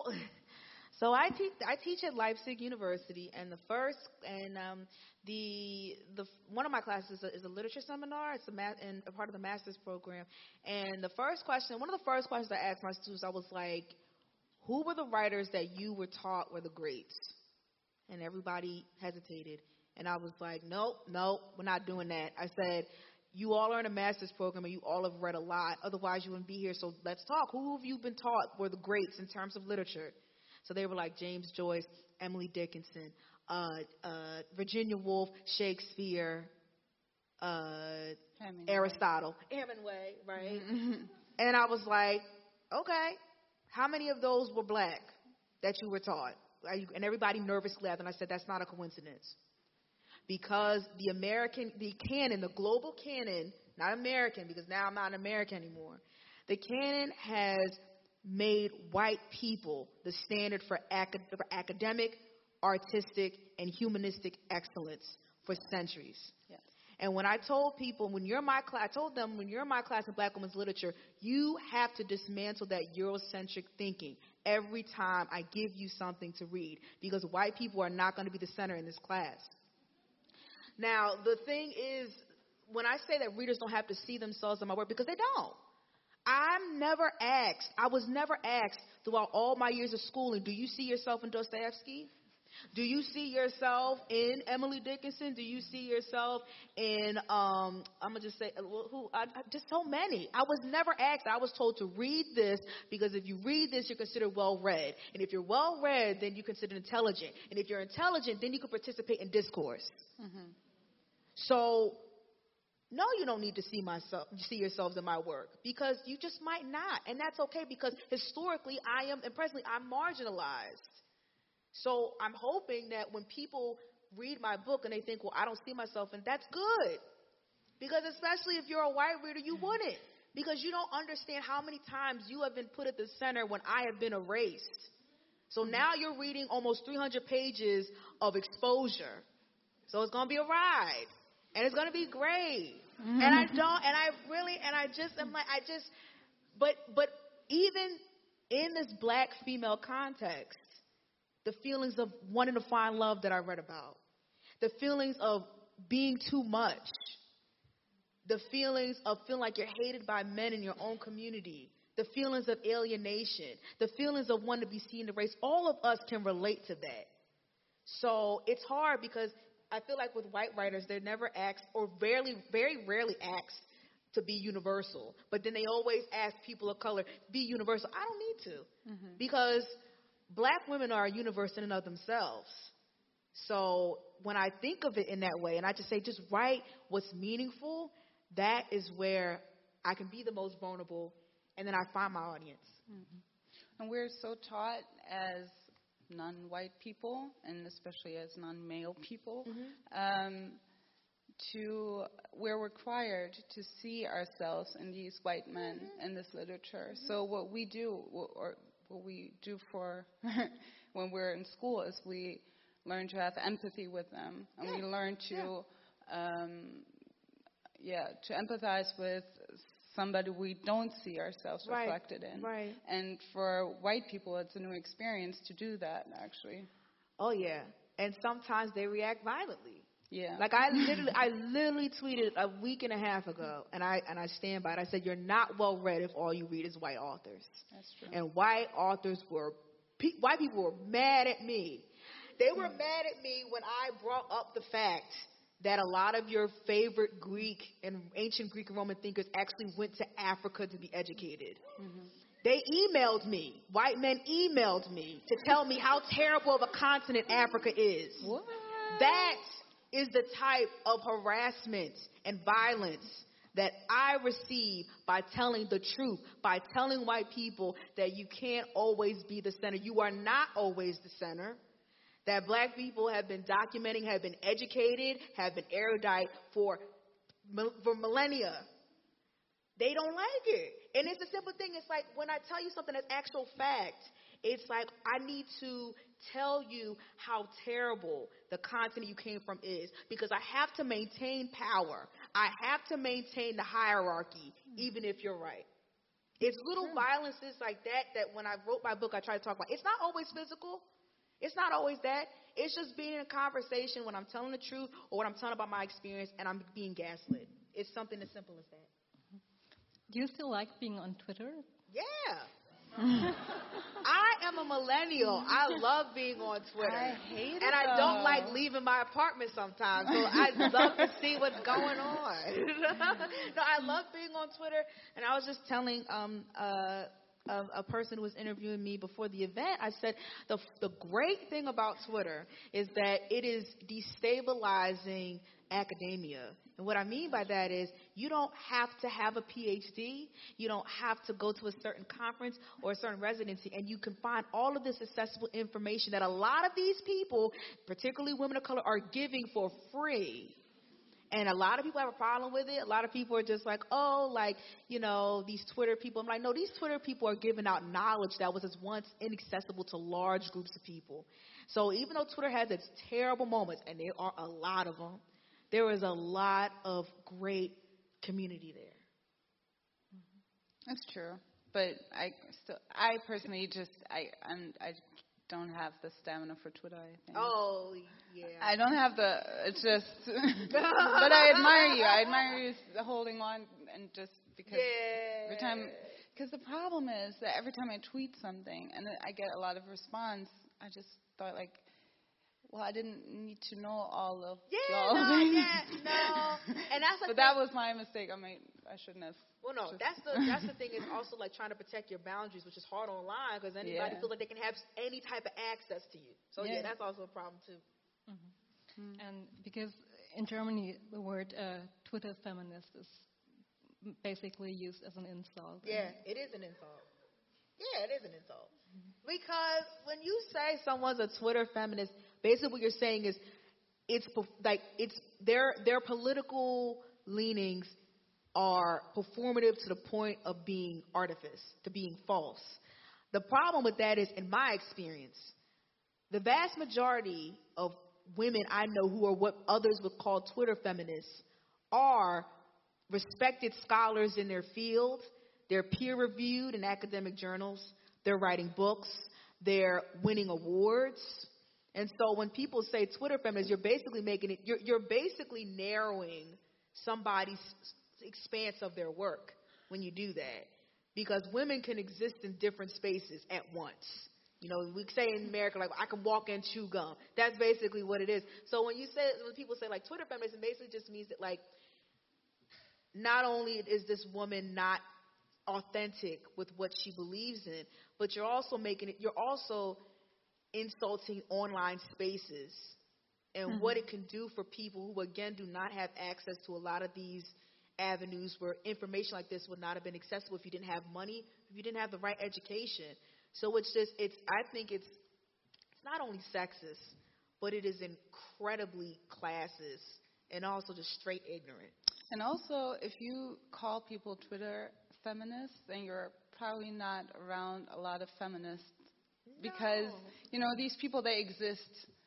so I teach I teach at Leipzig University, and the first, and um, the the one of my classes is a, is a literature seminar. It's a, math, and a part of the master's program. And the first question, one of the first questions I asked my students, I was like, who were the writers that you were taught were the greats? And everybody hesitated. And I was like, nope, nope, we're not doing that. I said, you all are in a master's program and you all have read a lot. Otherwise, you wouldn't be here. So let's talk. Who have you been taught were the greats in terms of literature? So they were like James Joyce, Emily Dickinson, uh, uh, Virginia Woolf, Shakespeare, uh, Aristotle, Hemingway, right? And I was like, okay, how many of those were black that you were taught? And everybody nervously laughed, and I said, that's not a coincidence. Because the American, the canon, the global canon, not American, because now I'm not an American anymore. The canon has made white people the standard for, acad- for academic, artistic, and humanistic excellence for centuries. Yes. And when I told people, when you're in my class, I told them, when you're in my class in Black Women's Literature, you have to dismantle that Eurocentric thinking every time I give you something to read, because white people are not going to be the center in this class. Now, the thing is, when I say that readers don't have to see themselves in my work, because they don't. I'm never asked, I was never asked throughout all my years of schooling, do you see yourself in Dostoevsky? Do you see yourself in Emily Dickinson? Do you see yourself in, um, I'm going to just say, who? I, I, just so many. I was never asked. I was told to read this because if you read this, you're considered well-read. And if you're well-read, then you're considered intelligent. And if you're intelligent, then you can participate in discourse. Mm-hmm. So, no, you don't need to see myself, see yourselves in my work, because you just might not. And that's okay, because historically I am, and presently I'm marginalized. So I'm hoping that when people read my book and they think, well, I don't see myself, and that's good. Because especially if you're a white reader, you wouldn't. Because you don't understand how many times you have been put at the center when I have been erased. So now you're reading almost three hundred pages of exposure. So it's going to be a ride. And it's going to be great. And I don't, and I really, and I just am like, I just, but, but even in this black female context, the feelings of wanting to find love that I read about, the feelings of being too much, the feelings of feeling like you're hated by men in your own community, the feelings of alienation, the feelings of wanting to be seen in the race, all of us can relate to that. So it's hard because I feel like with white writers, they're never asked or rarely, very rarely asked to be universal. But then they always ask people of color, be universal. I don't need to mm-hmm. because black women are a universe in and of themselves. So when I think of it in that way, and I just say, just write what's meaningful, that is where I can be the most vulnerable, and then I find my audience. Mm-hmm. And we're so taught as non-white people, and especially as non-male people, mm-hmm. um, to we're required to see ourselves in these white men mm-hmm. in this literature. Mm-hmm. So what we do, or what we do for when we're in school, is we learn to have empathy with them, and yeah. we learn to, yeah. Um, yeah, to empathize with somebody we don't see ourselves right. reflected in. Right. And for white people, it's a new experience to do that, actually. Oh, yeah. And sometimes they react violently. Yeah. Like I literally, I literally tweeted a week and a half ago, and I and I stand by it. I said, "You're not well read if all you read is white authors." That's true. And white authors were, pe- white people were mad at me. They were mm. mad at me when I brought up the fact that a lot of your favorite Greek and ancient Greek and Roman thinkers actually went to Africa to be educated. Mm-hmm. They emailed me, white men emailed me to tell me how terrible of a continent Africa is. What? That is the type of harassment and violence that I receive by telling the truth, by telling white people that you can't always be the center. You are not always the center. That black people have been documenting, have been educated, have been erudite for, for millennia. They don't like it. And it's a simple thing. It's like when I tell you something that's actual fact, it's like I need to tell you how terrible the continent you came from is, because I have to maintain power. I have to maintain the hierarchy, even if you're right. It's little violences like that that when I wrote my book, I tried to talk about. It's not always physical. It's not always that. It's just being in a conversation when I'm telling the truth or when I'm telling about my experience and I'm being gaslit. It's something as simple as that. Do you still like being on Twitter? Yeah. I am a millennial. I love being on Twitter. I hate it. And I though. don't like leaving my apartment sometimes. So I love to see what's going on. No, I love being on Twitter. And I was just telling um uh A, a person who was interviewing me before the event, I said the the great thing about Twitter is that it is destabilizing academia. And what I mean by that is you don't have to have a P H D. You don't have to go to a certain conference or a certain residency, and you can find all of this accessible information that a lot of these people, particularly women of color, are giving for free. And a lot of people have a problem with it. A lot of people are just like, oh, like, you know, these Twitter people. I'm like, no, these Twitter people are giving out knowledge that was once inaccessible to large groups of people. So even though Twitter has its terrible moments, and there are a lot of them, there is a lot of great community there. That's true. But I still, I personally just, I, I'm, I don't have the stamina for Twitter, I think. Oh, yeah. I don't have the, it's just, but I admire you. I admire you holding on, and just because yeah. every time, because the problem is that every time I tweet something and I get a lot of response, I just thought like, well, I didn't need to know all of yeah, y'all no, things. Yeah, no, and that's the But thing. that was my mistake. I mean, I shouldn't have. Well, no, just that's the that's the thing is also like trying to protect your boundaries, which is hard online because anybody Yeah. feels like they can have any type of access to you. So yeah, Yeah. that's also a problem too. Mm-hmm. Mm. And because in Germany the word uh, Twitter feminist is basically used as an insult. Yeah, it is an insult. Yeah, it is an insult. Mm-hmm. Because when you say someone's a Twitter feminist, basically what you're saying is it's like it's their their political leanings are performative to the point of being artifice, to being false. The problem with that is, in my experience, the vast majority of women I know who are what others would call Twitter feminists are respected scholars in their field. They're peer-reviewed in academic journals. They're writing books. They're winning awards. And so when people say Twitter feminists, you're basically making it, you're, you're basically narrowing somebody's expanse of their work when you do that. Because women can exist in different spaces at once. You know, we say in America, like, I can walk and chew gum. That's basically what it is. So when you say, when people say, like, Twitter feminism, basically just means that, like, not only is this woman not authentic with what she believes in, but you're also making it, you're also insulting online spaces and mm-hmm. what it can do for people who, again, do not have access to a lot of these avenues where information like this would not have been accessible if you didn't have money, if you didn't have the right education. So it's just, it's, I think it's, it's not only sexist, but it is incredibly classist and also just straight ignorant. And also, if you call people Twitter feminists, then you're probably not around a lot of feminists. Because, no. you know, these people, they exist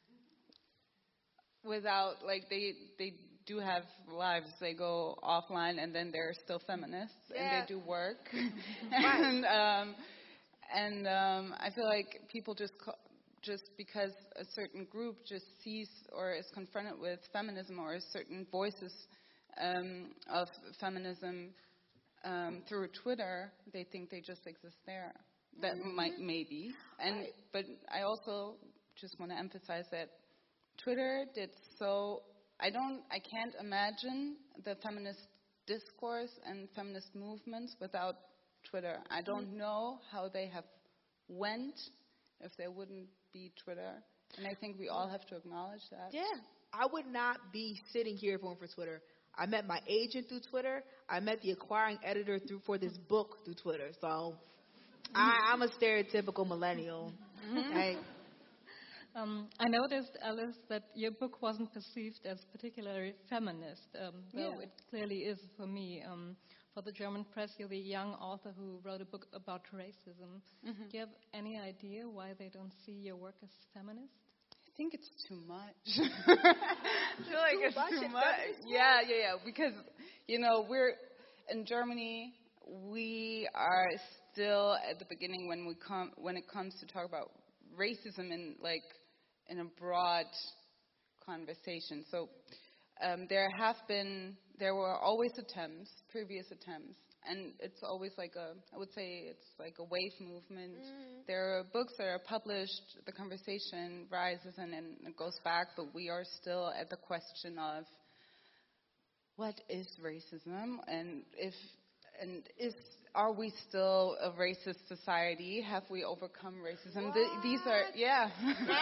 without, like, they they do have lives. They go offline, and then they're still feminists, yeah. and they do work. Right. and um, and um, I feel like people just co- just because a certain group just sees or is confronted with feminism or certain voices um, of feminism um, through Twitter, they think they just exist there. That mm-hmm. might maybe, and right. but I also just want to emphasize that Twitter did so. I don't. I can't imagine the feminist discourse and feminist movements without Twitter. I don't mm-hmm. know how they have went if there wouldn't be Twitter, and I think we all have to acknowledge that. Yeah, I would not be sitting here if it weren't for Twitter. I met my agent through Twitter. I met the acquiring editor through for this book through Twitter. So. I, I'm a stereotypical millennial. Mm-hmm. Right? Um, I noticed, Alice, that your book wasn't perceived as particularly feminist, um, though yeah. it clearly is for me. Um, for the German press, you're the young author who wrote a book about racism. Mm-hmm. Do you have any idea why they don't see your work as feminist? I think it's too much. I feel like too it's much too much. Yeah, yeah, yeah. Because, you know, we're in Germany, we are still at the beginning when we come when it comes to talk about racism in like in a broad conversation. So um, there have been there were always attempts, previous attempts, and it's always like a I would say it's like a wave movement. Mm. There are books that are published, the conversation rises and then it goes back, but we are still at the question of what is racism and if and is Are we still a racist society? Have we overcome racism? Th- these are, yeah.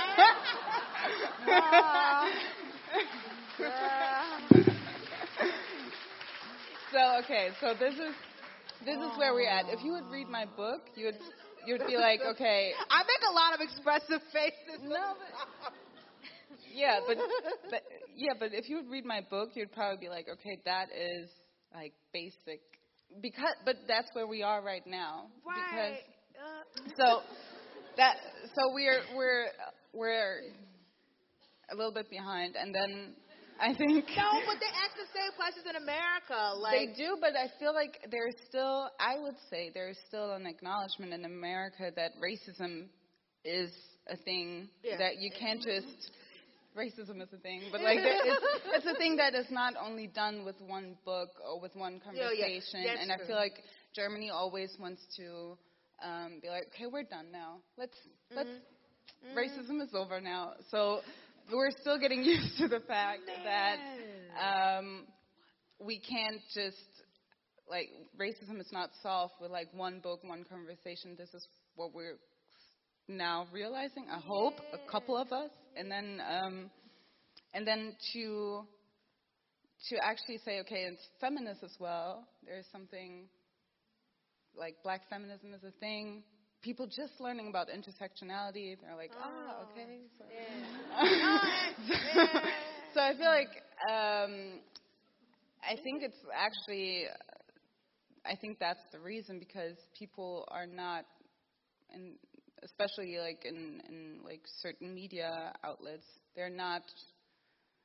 so okay, so this is this is where we're at. If you would read my book, you would you'd be like, okay. I make a lot of expressive faces. No, but, yeah, but, but yeah, but if you would read my book, you'd probably be like, okay, that is like basic. Because, but that's where we are right now. Right. Because, uh. so that, so we're we're we're a little bit behind, and then I think no, but they act the same places in America. Like they do, but I feel like there's still, I would say, there's still an acknowledgement in America that racism is a thing yeah. that you can't just. Racism is a thing, but like it's, it's a thing that is not only done with one book or with one conversation. Yeah, yeah, and I true. feel like Germany always wants to um, be like, okay, we're done now. Let's mm-hmm. let's mm-hmm. racism is over now. So we're still getting used to the fact Man. that um, we can't just like racism is not solved with like one book, one conversation. This is what we're now realizing, I hope, a couple of us, and then um, and then to to actually say, okay, it's feminist as well. There's something like black feminism is a thing. People just learning about intersectionality, they're like, oh, oh okay. So. Yeah. so I feel like um, I think it's actually, I think that's the reason because people are not in. Especially like in, in like certain media outlets, they're not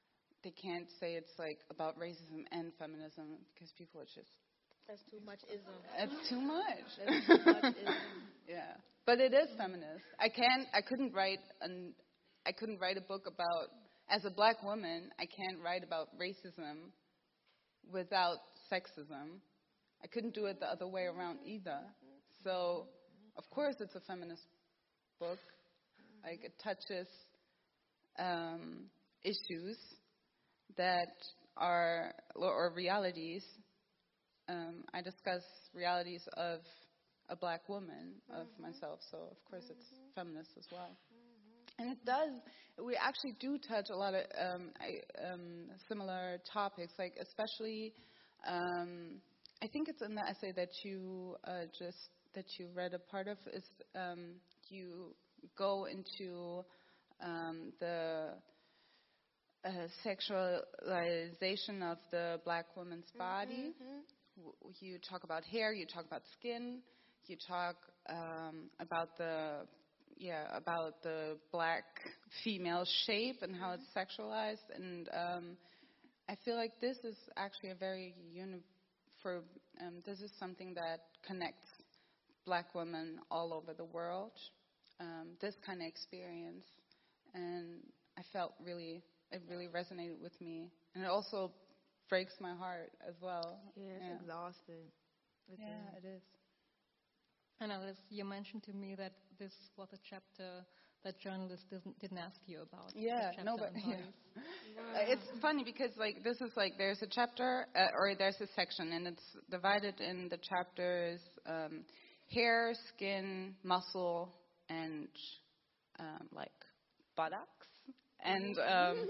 they can't say it's like about racism and feminism because people are just That's too much ism. it's too much. That's too much ism. Yeah, but it is feminist. I can't. I couldn't write an. I couldn't write a book about as a black woman. I can't write about racism without sexism. I couldn't do it the other way around either. So, of course, it's a feminist book. Like it touches um, issues that are or realities. Um, I discuss realities of a black woman, of mm-hmm. myself, so of course mm-hmm. it's feminist as well. Mm-hmm. And it does, we actually do touch a lot of um, I, um, similar topics, like especially, um, I think it's in the essay that you uh, just, that you read a part of, is um, you go into um, the uh, sexualization of the black woman's body. Mm-hmm. You talk about hair, you talk about skin, you talk um, about the yeah about the black female shape and how it's sexualized, and um, I feel like this is actually a very uni- for um, this is something that connects black women all over the world. Um, this kind of experience, and I felt really it really resonated with me, and it also breaks my heart as well. Yeah, it's yeah. exhausting. It's yeah, it is. I know this, you mentioned to me that this was a chapter that journalists didn't, didn't ask you about. Yeah, no, but yeah. Wow. uh, it's funny because like this is like there's a chapter uh, or there's a section, and it's divided in the chapters um, hair, skin, muscle, and um, like buttocks, and. Um,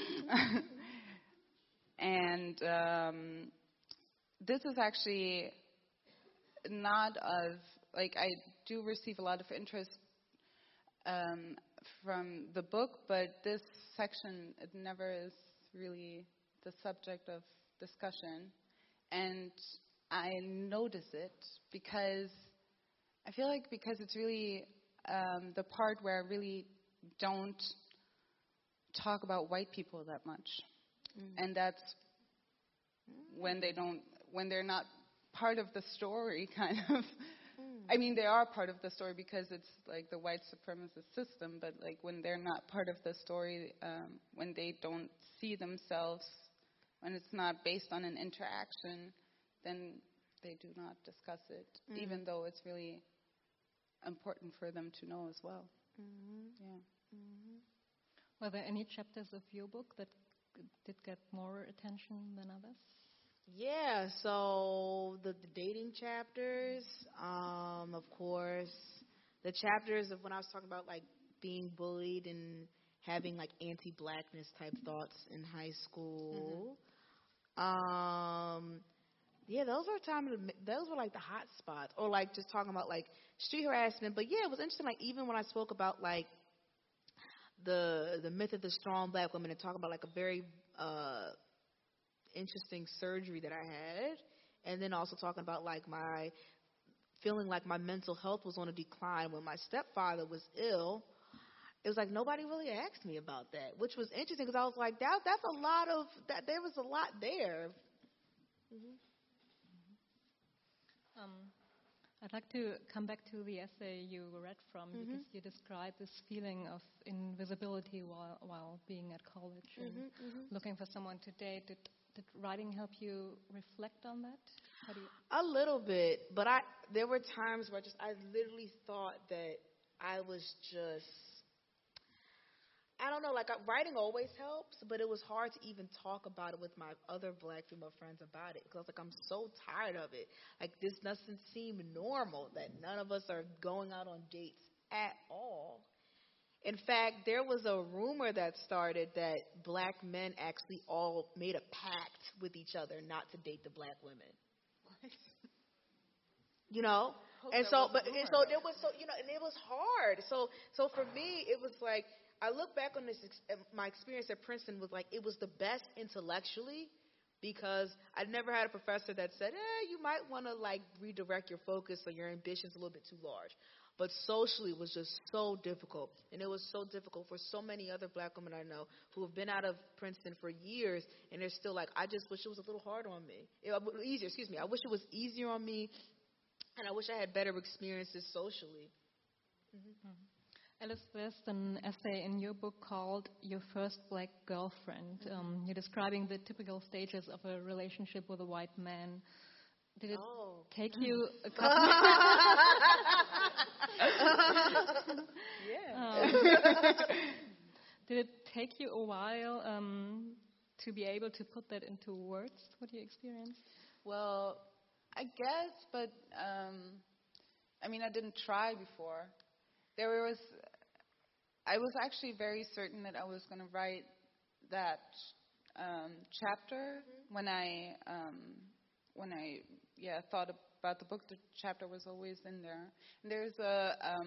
And um, this is actually not of, like, I do receive a lot of interest um, from the book, but this section, it never is really the subject of discussion. And I notice it because I feel like because it's really um, the part where I really don't talk about white people that much. Mm-hmm. And that's when they don't, when they're not part of the story, kind of. Mm. I mean, they are part of the story because it's like the white supremacist system, but like when they're not part of the story, um, when they don't see themselves, when it's not based on an interaction, then they do not discuss it, mm. even though it's really important for them to know as well. Mm-hmm. Yeah. Mm-hmm. Were there any chapters of your book that did get more attention than others? Yeah, so the, the dating chapters, um, of course, the chapters of when I was talking about like being bullied and having like anti-blackness type thoughts in high school. Mm-hmm. Um, yeah, those were time. Those were like the hot spots, or like just talking about like street harassment. But yeah, it was interesting. Like even when I spoke about like the the myth of the strong black woman and talk about like a very uh, interesting surgery that I had, and then also talking about like my feeling like my mental health was on a decline when my stepfather was ill. It was like nobody really asked me about that, which was interesting because I was like, that that's a lot of that. There was a lot there. Mm-hmm. Um, I'd like to come back to the essay you read from, mm-hmm. because you described this feeling of invisibility while while being at college and mm-hmm, mm-hmm. looking for someone to date. Did, did writing help you reflect on that? How do you a little bit, but I there were times where I just I literally thought that I was just I don't know, like uh, writing always helps, but it was hard to even talk about it with my other black female friends about it because I was like, I'm so tired of it. Like, this doesn't seem normal that none of us are going out on dates at all. In fact, there was a rumor that started that black men actually all made a pact with each other not to date the black women. What? You know? And so, but and so there was so you know, and it was hard. So, so for me, it was like. I look back on this, my experience at Princeton was like, it was the best intellectually because I never had a professor that said, eh, you might want to like redirect your focus or your ambitions a little bit too large. But socially, it was just so difficult. And it was so difficult for so many other black women I know who have been out of Princeton for years, and they're still like, I just wish it was a little harder on me. It, easier, excuse me. I wish it was easier on me, and I wish I had better experiences socially. Mm-hmm. Alice, there's an essay in your book called Your First Black Girlfriend. Mm-hmm. Um, you're describing the typical stages of a relationship with a white man. Did it oh. take you a couple Yeah. Um, did it take you a while um, to be able to put that into words, what you experienced? Well, I guess, but um, I mean, I didn't try before. There was, I was actually very certain that I was going to write that um, chapter mm-hmm. when I, um, when I, yeah, thought about the book. The chapter was always in there. And there's a, um,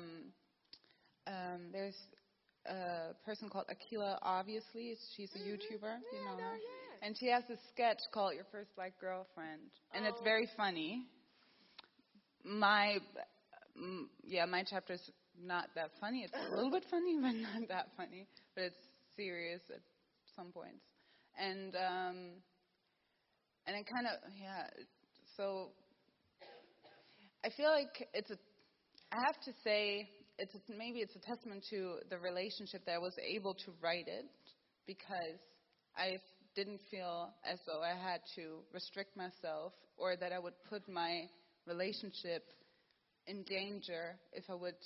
um, there's a person called Akila. Obviously, she's a mm-hmm. YouTuber. Yeah, you know her, no, yeah. And she has this sketch called Your First Black Girlfriend, and oh. it's very funny. My, um, yeah, my chapter's not that funny. It's a little bit funny, but not that funny. But it's serious at some points. And um, and it kind of, yeah, so I feel like it's a, I have to say, it's a, maybe it's a testament to the relationship that I was able to write it, because I didn't feel as though I had to restrict myself or that I would put my relationship in danger if I would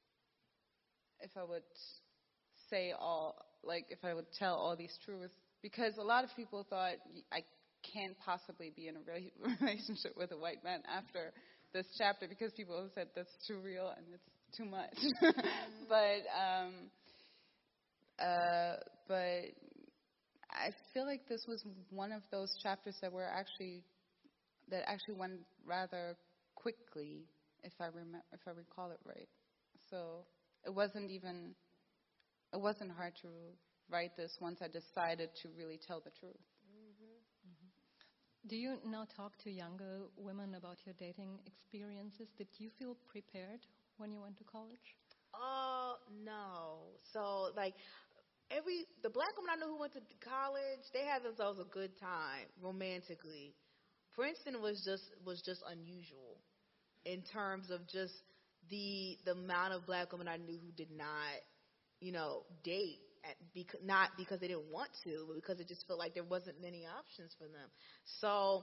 if I would say all, like, if I would tell all these truths. Because a lot of people thought, I can't possibly be in a re- relationship with a white man after this chapter, because people have said that's too real and it's too much. but um, uh, but I feel like this was one of those chapters that were actually that actually went rather quickly, if I remember, if I recall it right. So it wasn't even it wasn't hard to write this once I decided to really tell the truth. Mm-hmm. Mm-hmm. Do you now talk to younger women about your dating experiences? Did you feel prepared when you went to college? Oh, uh, no. So, like, every the black women I know who went to college, they had themselves a good time romantically. Princeton was just was just unusual in terms of just the the amount of black women I knew who did not, you know, date. At, bec- not because they didn't want to, but because it just felt like there wasn't many options for them. So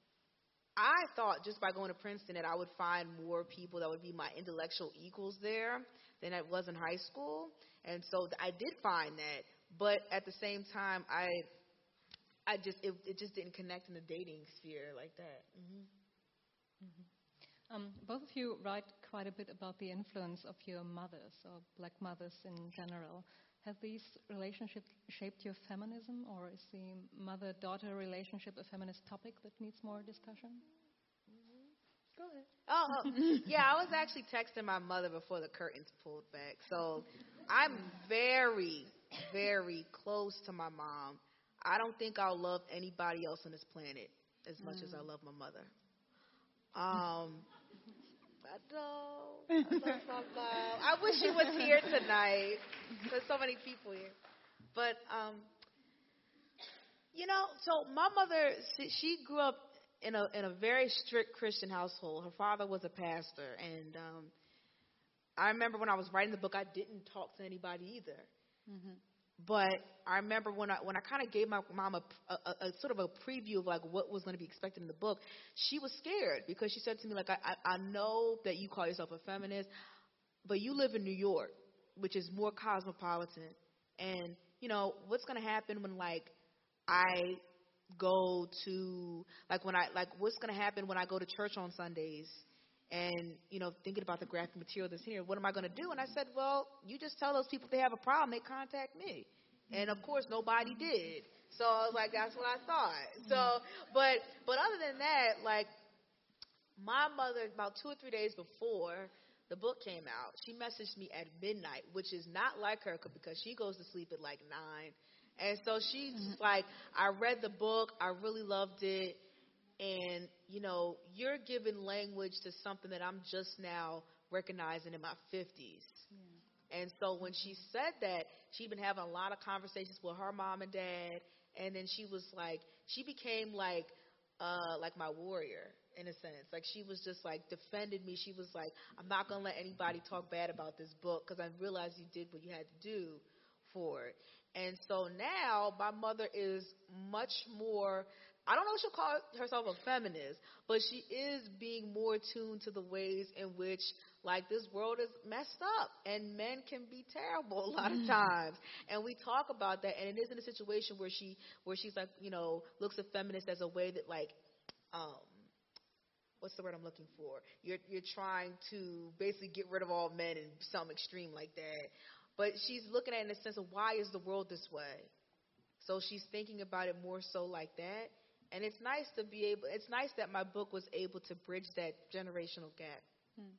I thought just by going to Princeton that I would find more people that would be my intellectual equals there than I was in high school. And so I did find that. But at the same time, I I just, it, it just didn't connect in the dating sphere like that. Mm-hmm. Mm-hmm. Um, both of you write quite a bit about the influence of your mothers, or black mothers in general. Have these relationships shaped your feminism, or is the mother-daughter relationship a feminist topic that needs more discussion? Mm-hmm. Go ahead. Oh, yeah, I was actually texting my mother before the curtains pulled back. So I'm very, very close to my mom. I don't think I'll love anybody else on this planet as much mm. as I love my mother. Um, I know. I love my mom. I wish she was here tonight. There's so many people here. But, um, you know, so my mother, she grew up in a in a very strict Christian household. Her father was a pastor. And um, I remember when I was writing the book, I didn't talk to anybody either. Mm-hmm. But I remember when I when I kind of gave my mom a, a, a sort of a preview of like what was going to be expected in the book, she was scared because she said to me, like, I, I, I know that you call yourself a feminist, but you live in New York, which is more cosmopolitan. And, you know, what's going to happen when, like, I go to, like, when I, like, what's going to happen when I go to church on Sundays? And, you know, thinking about the graphic material that's here, what am I going to do? And I said, well, you just tell those people if they have a problem, they contact me. And, of course, nobody did. So I was like, that's what I thought. So, but but other than that, like, my mother, about two or three days before the book came out, she messaged me at midnight, which is not like her because she goes to sleep at, like, nine. And so she's mm-hmm. like, I read the book. I really loved it. And, you know, you're giving language to something that I'm just now recognizing in my fifties. And so when she said that, she'd been having a lot of conversations with her mom and dad, and then she was like, she became like, uh, like my warrior in a sense. Like she was just like defended me. She was like, I'm not gonna let anybody talk bad about this book because I realized you did what you had to do for it. And so now my mother is much more, I don't know if she'll call herself a feminist, but she is being more tuned to the ways in which, like, this world is messed up and men can be terrible a lot of times. And we talk about that, and it is in a situation where she, where she's like, you know, looks at feminist as a way that, like, um, what's the word I'm looking for? You're you're trying to basically get rid of all men in some extreme like that. But she's looking at it in the sense of why is the world this way? So she's thinking about it more so like that. And it's nice to be able, it's nice that my book was able to bridge that generational gap. Hmm.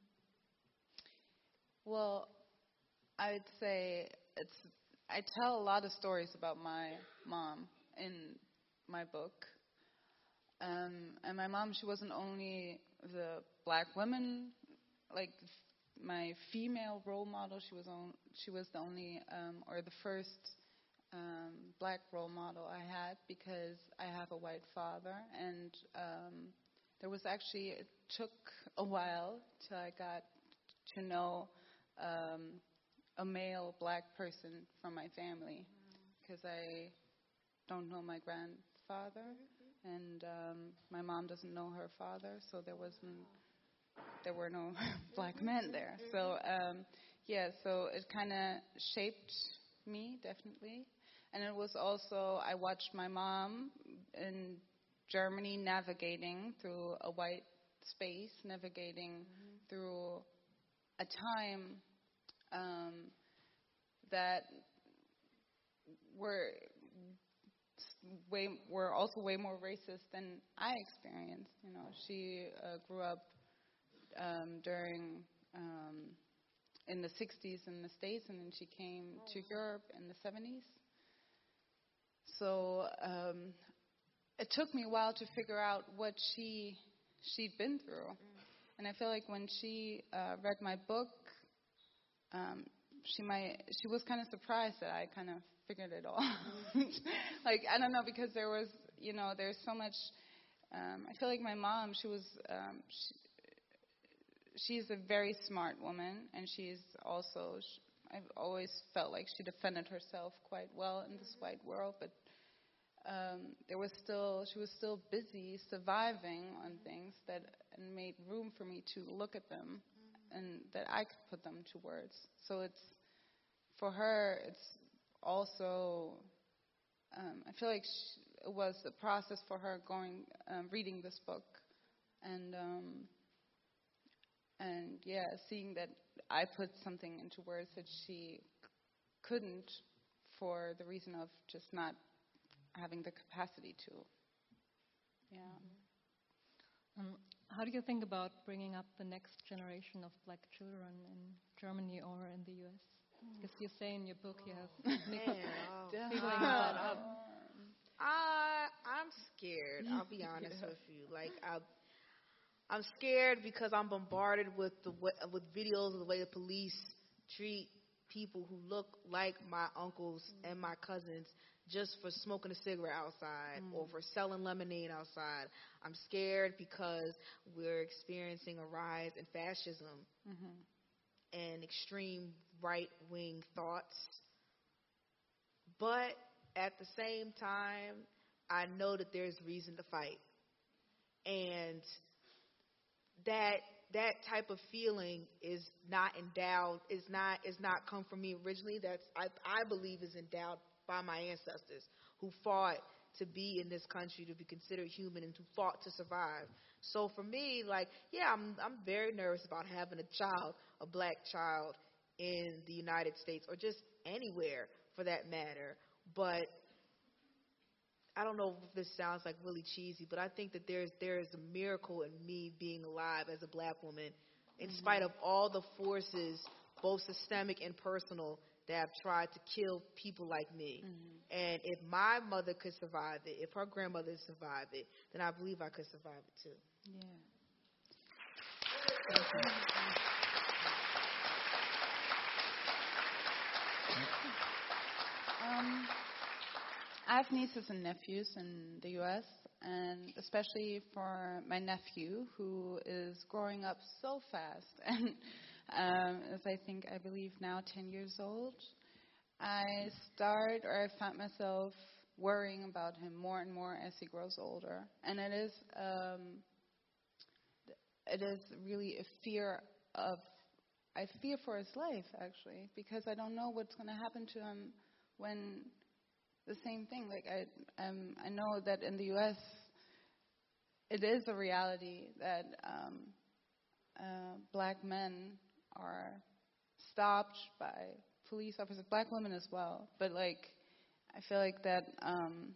Well, I would say it's, I tell a lot of stories about my mom in my book. Um, and my mom, she wasn't only the black woman, like my female role model. She was on, she was the only, um, or the first um, black role model I had because I have a white father. And um, there was actually, it took a while till I got to know um, a male black person from my family because I don't know my grandfather. And um, my mom doesn't know her father, so there wasn't, there were no black men there. So um, yeah, so it kind of shaped me definitely. And it was also, I watched my mom in Germany navigating through a white space, navigating mm-hmm. through a time um, that were way were also way more racist than I experienced. You know, she uh, grew up um, during um, in the sixties in the States, and then she came oh. to Europe in the seventies. So um, it took me a while to figure out what she she'd been through, mm. and I feel like when she uh, read my book, um, she might she was kind of surprised that I kind of figured it all. Like, I don't know, because there was, you know, there's so much, um, I feel like my mom, she was, um, she, she's a very smart woman, and she's also, she, I've always felt like she defended herself quite well in this white world, but um, there was still, she was still busy surviving on things that and made room for me to look at them and that I could put them to words. So it's, for her, it's, also, um, I feel like she, it was a process for her going, um, reading this book, and um, and yeah, seeing that I put something into words that she c- couldn't, for the reason of just not having the capacity to. Yeah. Um, how do you think about bringing up the next generation of black children in Germany or in the U S? Because you say in your book you have mixed oh. feelings uh, about it. I, I'm scared, I'll be honest yeah. with you. Like, I, I'm scared because I'm bombarded with the with videos of the way the police treat people who look like my uncles mm. and my cousins just for smoking a cigarette outside mm. or for selling lemonade outside. I'm scared because we're experiencing a rise in fascism mm-hmm. and extreme right-wing thoughts. But at the same time, I know that there's reason to fight. And that that type of feeling is not endowed, is not is not come from me originally. That's I, I believe is endowed by my ancestors who fought to be in this country, to be considered human, and who fought to survive. So for me, like, yeah, I'm I'm very nervous about having a child, a black child, in the United States or just anywhere for that matter. But I don't know if this sounds like really cheesy, but I think that there's there is a miracle in me being alive as a black woman, in mm-hmm. spite of all the forces, both systemic and personal, that have tried to kill people like me. Mm-hmm. And if my mother could survive it, if her grandmother survived it, then I believe I could survive it too. Yeah. Um, I have nieces and nephews in the U S, and especially for my nephew, who is growing up so fast, and um, is I think, I believe now ten years old, I start, or I found myself worrying about him more and more as he grows older. And it is, um, it is really a fear of, I fear for his life, actually, because I don't know what's going to happen to him when the same thing. Like, I, um, I know that in the U S, it is a reality that um, uh, black men are stopped by police officers, black women as well. But, like, I feel like that um,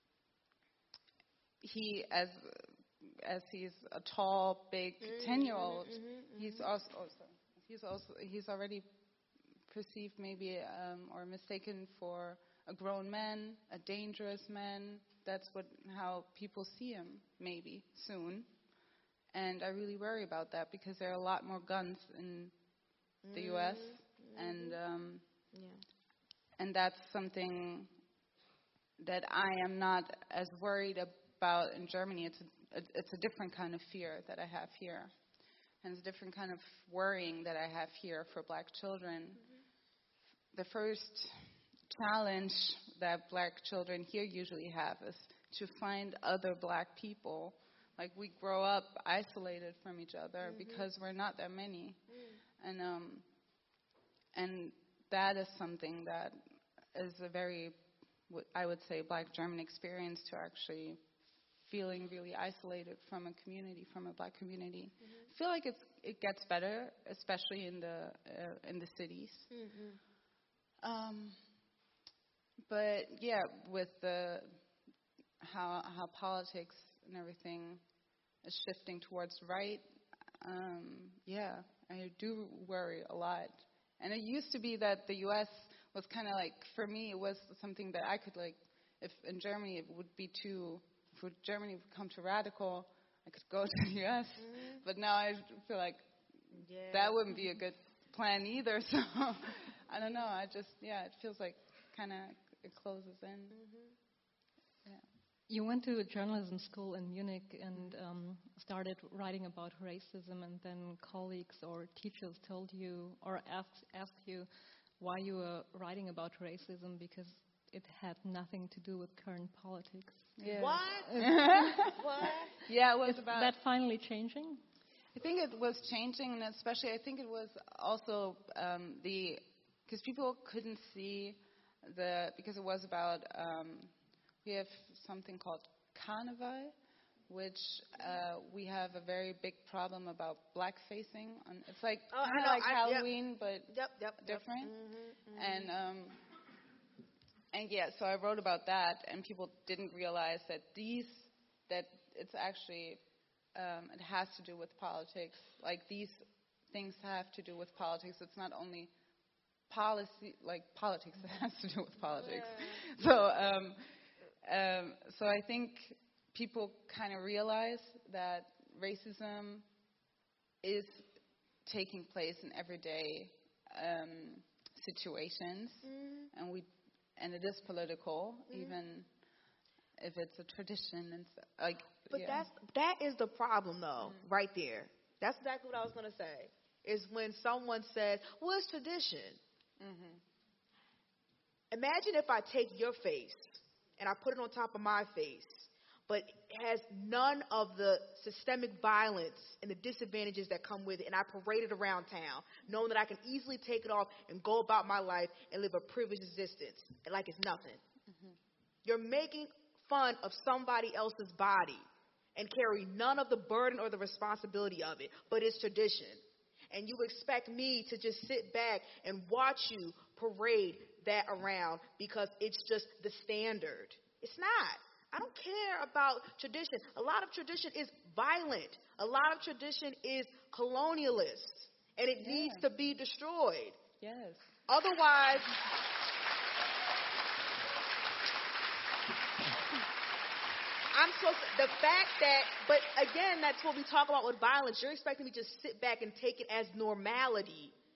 he, as as he's a tall, big ten-year-old, mm-hmm, mm-hmm, mm-hmm. he's also, oh, sorry. he's also he's already perceived maybe um, or mistaken for a grown man, a dangerous man. That's what how people see him maybe soon, and I really worry about that because there are a lot more guns in the U S Mm-hmm. and um, yeah. and that's something that I am not as worried about in Germany. It's a, it's a different kind of fear that I have here. And it's a different kind of worrying that I have here for black children. Mm-hmm. The first challenge that black children here usually have is to find other black people. Like, we grow up isolated from each other mm-hmm. because we're not that many. Mm. And um, and that is something that is a very, I would say, black German experience, to actually feeling really isolated from a community, from a black community. Mm-hmm. I feel like it's it gets better, especially in the uh, in the cities. Mm-hmm. Um, but yeah, with the how how politics and everything is shifting towards right, um, yeah, I do worry a lot. And it used to be that the U S was kind of like, for me, it was something that I could, like, if in Germany it would be too, for Germany to become too radical, I could go to the U S Mm-hmm. But now I feel like yeah. that wouldn't be a good plan either. So I don't know. I just, yeah, it feels like kind of it closes in. Mm-hmm. Yeah. You went to a journalism school in Munich and um, started writing about racism, and then colleagues or teachers told you or asked asked you why you were writing about racism, because it had nothing to do with current politics. Yeah. What? What? Yeah, it was Is about... that finally changing? I think it was changing, and especially I think it was also um, the... Because people couldn't see the... Because it was about... Um, we have something called Karneval, which uh, we have a very big problem about blackfacing. On, it's like oh, kind of like I, Halloween, yep. but yep, yep, different. Yep. Mm-hmm, mm-hmm. And um, and yeah, so I wrote about that, and people didn't realize that these that it's actually um, it has to do with politics. Like, these things have to do with politics. It's not only policy, like politics that has to do with politics. Yeah. So. Um, Um, so I think people kind of realize that racism is taking place in everyday um, situations, mm-hmm. and we, and it is political, mm-hmm. even if it's a tradition and so, like. But yeah. that's that is the problem, though, mm-hmm. right there. That's exactly what I was going to say. Is when someone says, "Well, it's tradition." Mm-hmm. Imagine if I take your face and I put it on top of my face, but it has none of the systemic violence and the disadvantages that come with it, and I parade it around town, knowing that I can easily take it off and go about my life and live a privileged existence, like it's nothing. Mm-hmm. You're making fun of somebody else's body and carry none of the burden or the responsibility of it, but it's tradition. And you expect me to just sit back and watch you parade that around because it's just the standard. It's not. I don't care about tradition. A lot of tradition is violent. A lot of tradition is colonialist, and it yeah. needs to be destroyed. Yes. Otherwise, I'm supposed to, the fact that, but again, that's what we talk about with violence. You're expecting me to just sit back and take it as normality.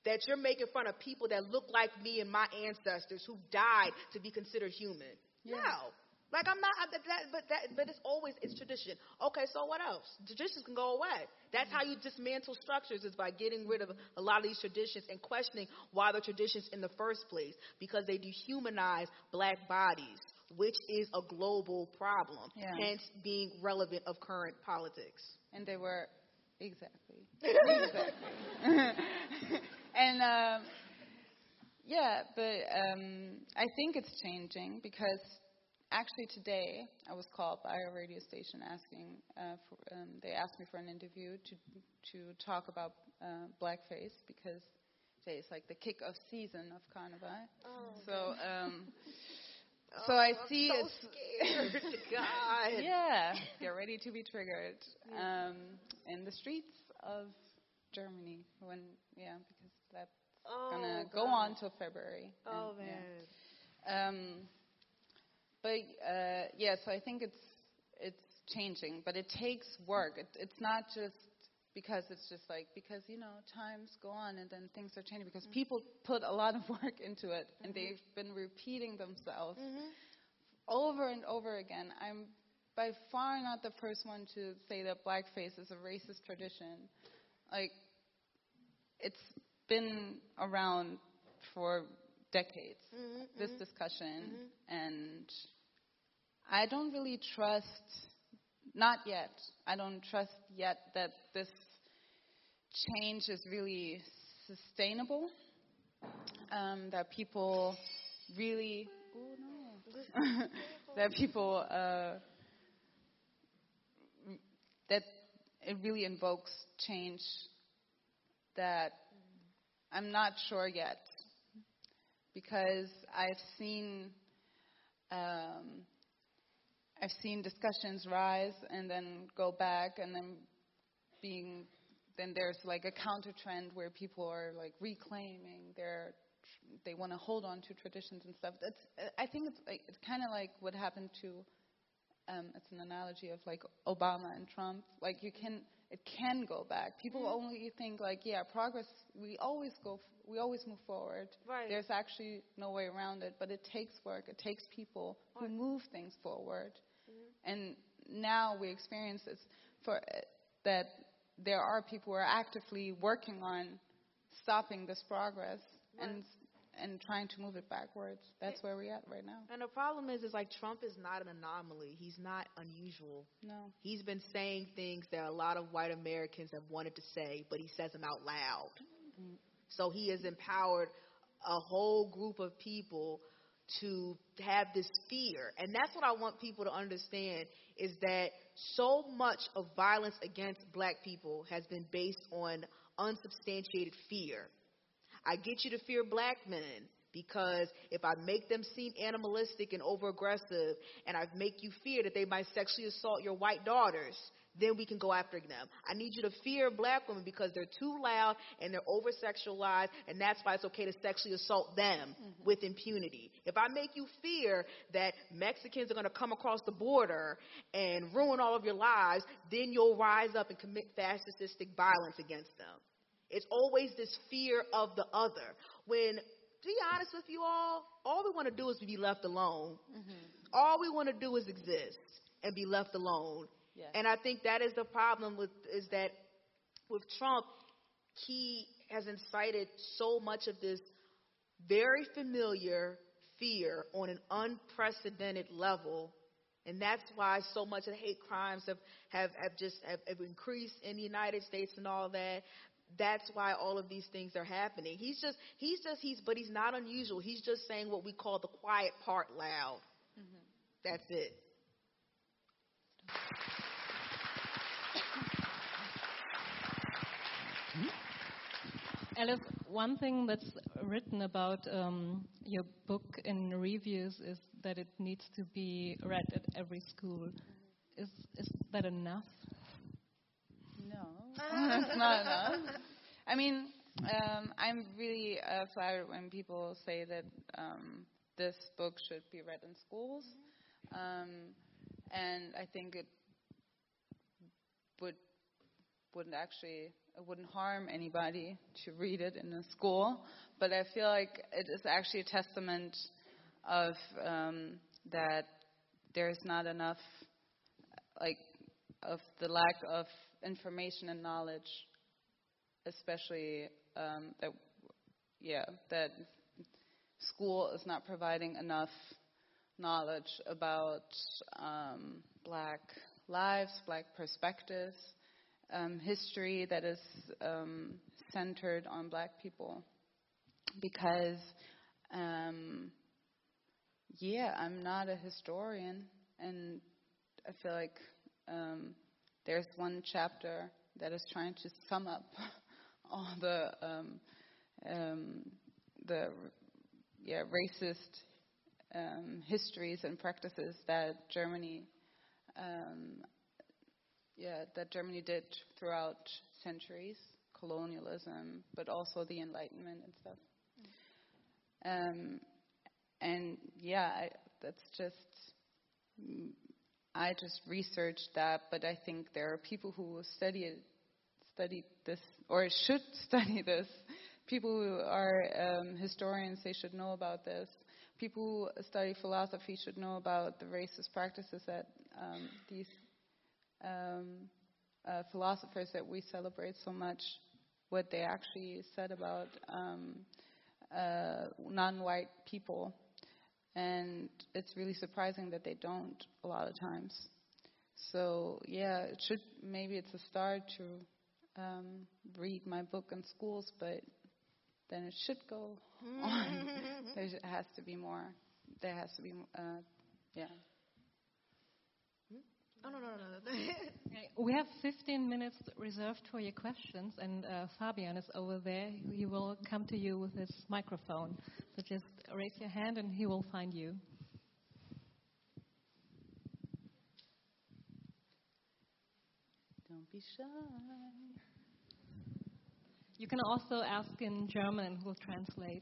that you're making fun of people that look like me and my ancestors who died to be considered human. Yeah. No. Like, I'm not, I, that, but that, but it's always, it's tradition. Okay, so what else? Traditions can go away. That's how you dismantle structures, is by getting rid of a lot of these traditions and questioning why they're traditions in the first place, because they dehumanize black bodies, which is a global problem, yeah. hence being relevant of current politics. And they were, exactly, exactly. and, um, yeah, but um, I think it's changing because actually today I was called by a radio station asking, uh, for, um, they asked me for an interview to to talk about uh, blackface because today is like the kick-off season of Carnival. Oh, so, um, oh, so I I'm see so it's scared. God. Yeah, get ready to be triggered um, in the streets of Germany when yeah because that's oh, gonna God. go on till February. Oh and, man. Yeah. Um, But uh, yeah, so I think it's it's changing, but it takes work. It, it's not just because it's just like because you know times go on and then things are changing because mm-hmm. people put a lot of work into it mm-hmm. and they've been repeating themselves mm-hmm. over and over again. I'm by far not the first one to say that blackface is a racist tradition. Like it's been around for decades, mm-hmm, this mm-hmm. discussion, mm-hmm. and I don't really trust, not yet, I don't trust yet that this change is really sustainable, um, that people really, oh no, that people, uh, that it really invokes change that I'm not sure yet. Because I've seen, um, I've seen discussions rise and then go back, and then being, then there's like a counter trend where people are like reclaiming their, they want to hold on to traditions and stuff. That's, I think it's like it's kind of like what happened to, um, it's an analogy of like Obama and Trump. Like you can, it can go back. People mm-hmm. only think like, yeah, progress. We always go. We always move forward. Right. There's actually no way around it, but it takes work. It takes people who move things forward. Mm-hmm. And now we experience this for uh, that there are people who are actively working on stopping this progress right. and and trying to move it backwards. That's where we're at right now. And the problem is, is like Trump is not an anomaly. He's not unusual. No. He's been saying things that a lot of white Americans have wanted to say, but he says them out loud. Mm-hmm. So he has empowered a whole group of people to have this fear. And that's what I want people to understand, is that so much of violence against black people has been based on unsubstantiated fear. I get you to fear black men because if I make them seem animalistic and overaggressive and I make you fear that they might sexually assault your white daughters, then we can go after them. I need you to fear black women because they're too loud and they're over-sexualized, and that's why it's okay to sexually assault them mm-hmm. with impunity. If I make you fear that Mexicans are going to come across the border and ruin all of your lives, then you'll rise up and commit fascistic violence against them. It's always this fear of the other. When, to be honest with you all, all we want to do is be left alone. Mm-hmm. All we want to do is exist and be left alone. Yes. And I think that is the problem with, is that with Trump, he has incited so much of this very familiar fear on an unprecedented level. And that's why so much of the hate crimes have, have, have just have, have increased in the United States and all that. That's why all of these things are happening. He's just, he's just, he's, but he's not unusual. He's just saying what we call the quiet part loud. Mm-hmm. That's it. Alice, one thing that's written about um, your book in reviews is that it needs to be read at every school. Is is that enough? No, it's not enough. I mean, um, I'm really uh, flattered when people say that um, this book should be read in schools, um, and I think it would wouldn't actually, it wouldn't harm anybody to read it in a school. But I feel like it is actually a testament of um, that there's not enough, like, of the lack of information and knowledge, especially um, that, yeah, that school is not providing enough knowledge about um, black lives, black perspectives, um, history that is um, centered on black people. Because, um, yeah, I'm not a historian, and I feel like um, there's one chapter that is trying to sum up all the um, um, the yeah racist um, histories and practices that Germany um, yeah that Germany did throughout centuries, colonialism, but also the Enlightenment and stuff. Um, and yeah, I, that's just I just researched that, but I think there are people who study it, study this or should study this. People who are um, historians, they should know about this. People who study philosophy should know about the racist practices that um, these um, uh, philosophers that we celebrate so much, what they actually said about um, uh, non-white people. And it's really surprising that they don't a lot of times. So yeah, it should maybe it's a start to um, read my book in schools, but then it should go on. There has to be more. There has to be, uh, yeah. Oh, no, no, no, no. Okay, we have fifteen minutes reserved for your questions, and uh, Fabian is over there. He will come to you with his microphone. So just raise your hand and he will find you. Don't be shy. You can also ask in German, we'll translate.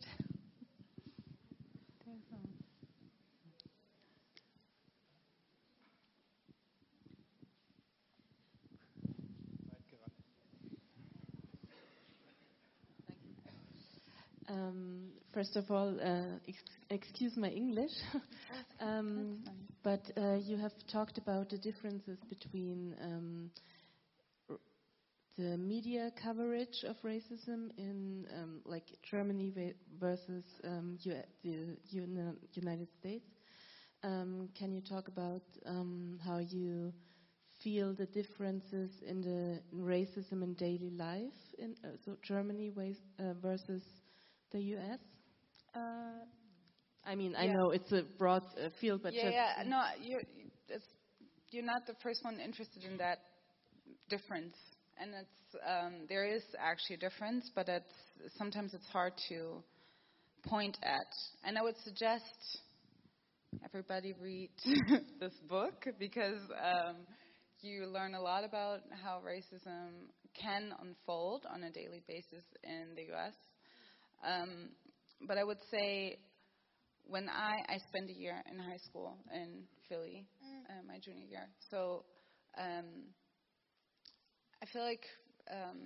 Um, first of all, uh, ex- excuse my English, um, but uh, you have talked about the differences between um, r- the media coverage of racism in um, like Germany ve- versus um, U- the Uni- United States. Um, can you talk about um, how you feel the differences in the in racism in daily life in uh, so Germany ways, uh, versus the U S? Uh, I mean, I yeah. know it's a broad uh, field, but yeah, just yeah, no, you're it's, you're not the first one interested in that difference, and it's um, there is actually a difference, but it's sometimes it's hard to point at. And I would suggest everybody read this book because um, you learn a lot about how racism can unfold on a daily basis in the U S. Um, but I would say when I, I spent a year in high school in Philly, uh, my junior year, so um, I feel like um,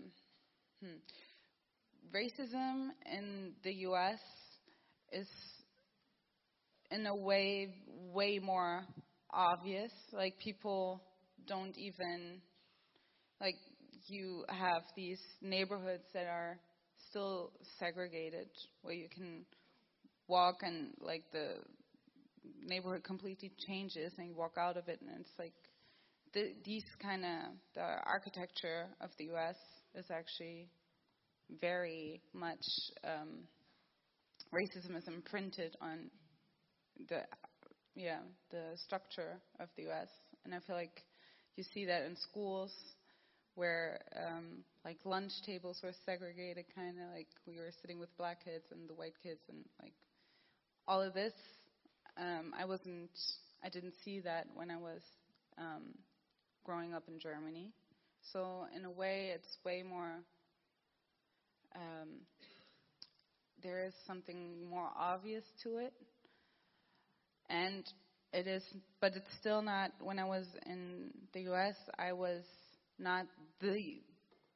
hmm, racism in the U S is in a way way more obvious. Like people don't even, like you have these neighborhoods that are still segregated where you can walk and like the neighborhood completely changes and you walk out of it and it's like the, these kind of, the architecture of the U S is actually very much, um, racism is imprinted on the, yeah, the structure of the U S. And I feel like you see that in schools where um, like lunch tables were segregated, kind of like we were sitting with black kids and the white kids, and like all of this. Um, I wasn't, I didn't see that when I was um, growing up in Germany. So in a way, it's way more. Um, there is something more obvious to it, and it is, but it's still not. When I was in the U S, I was not the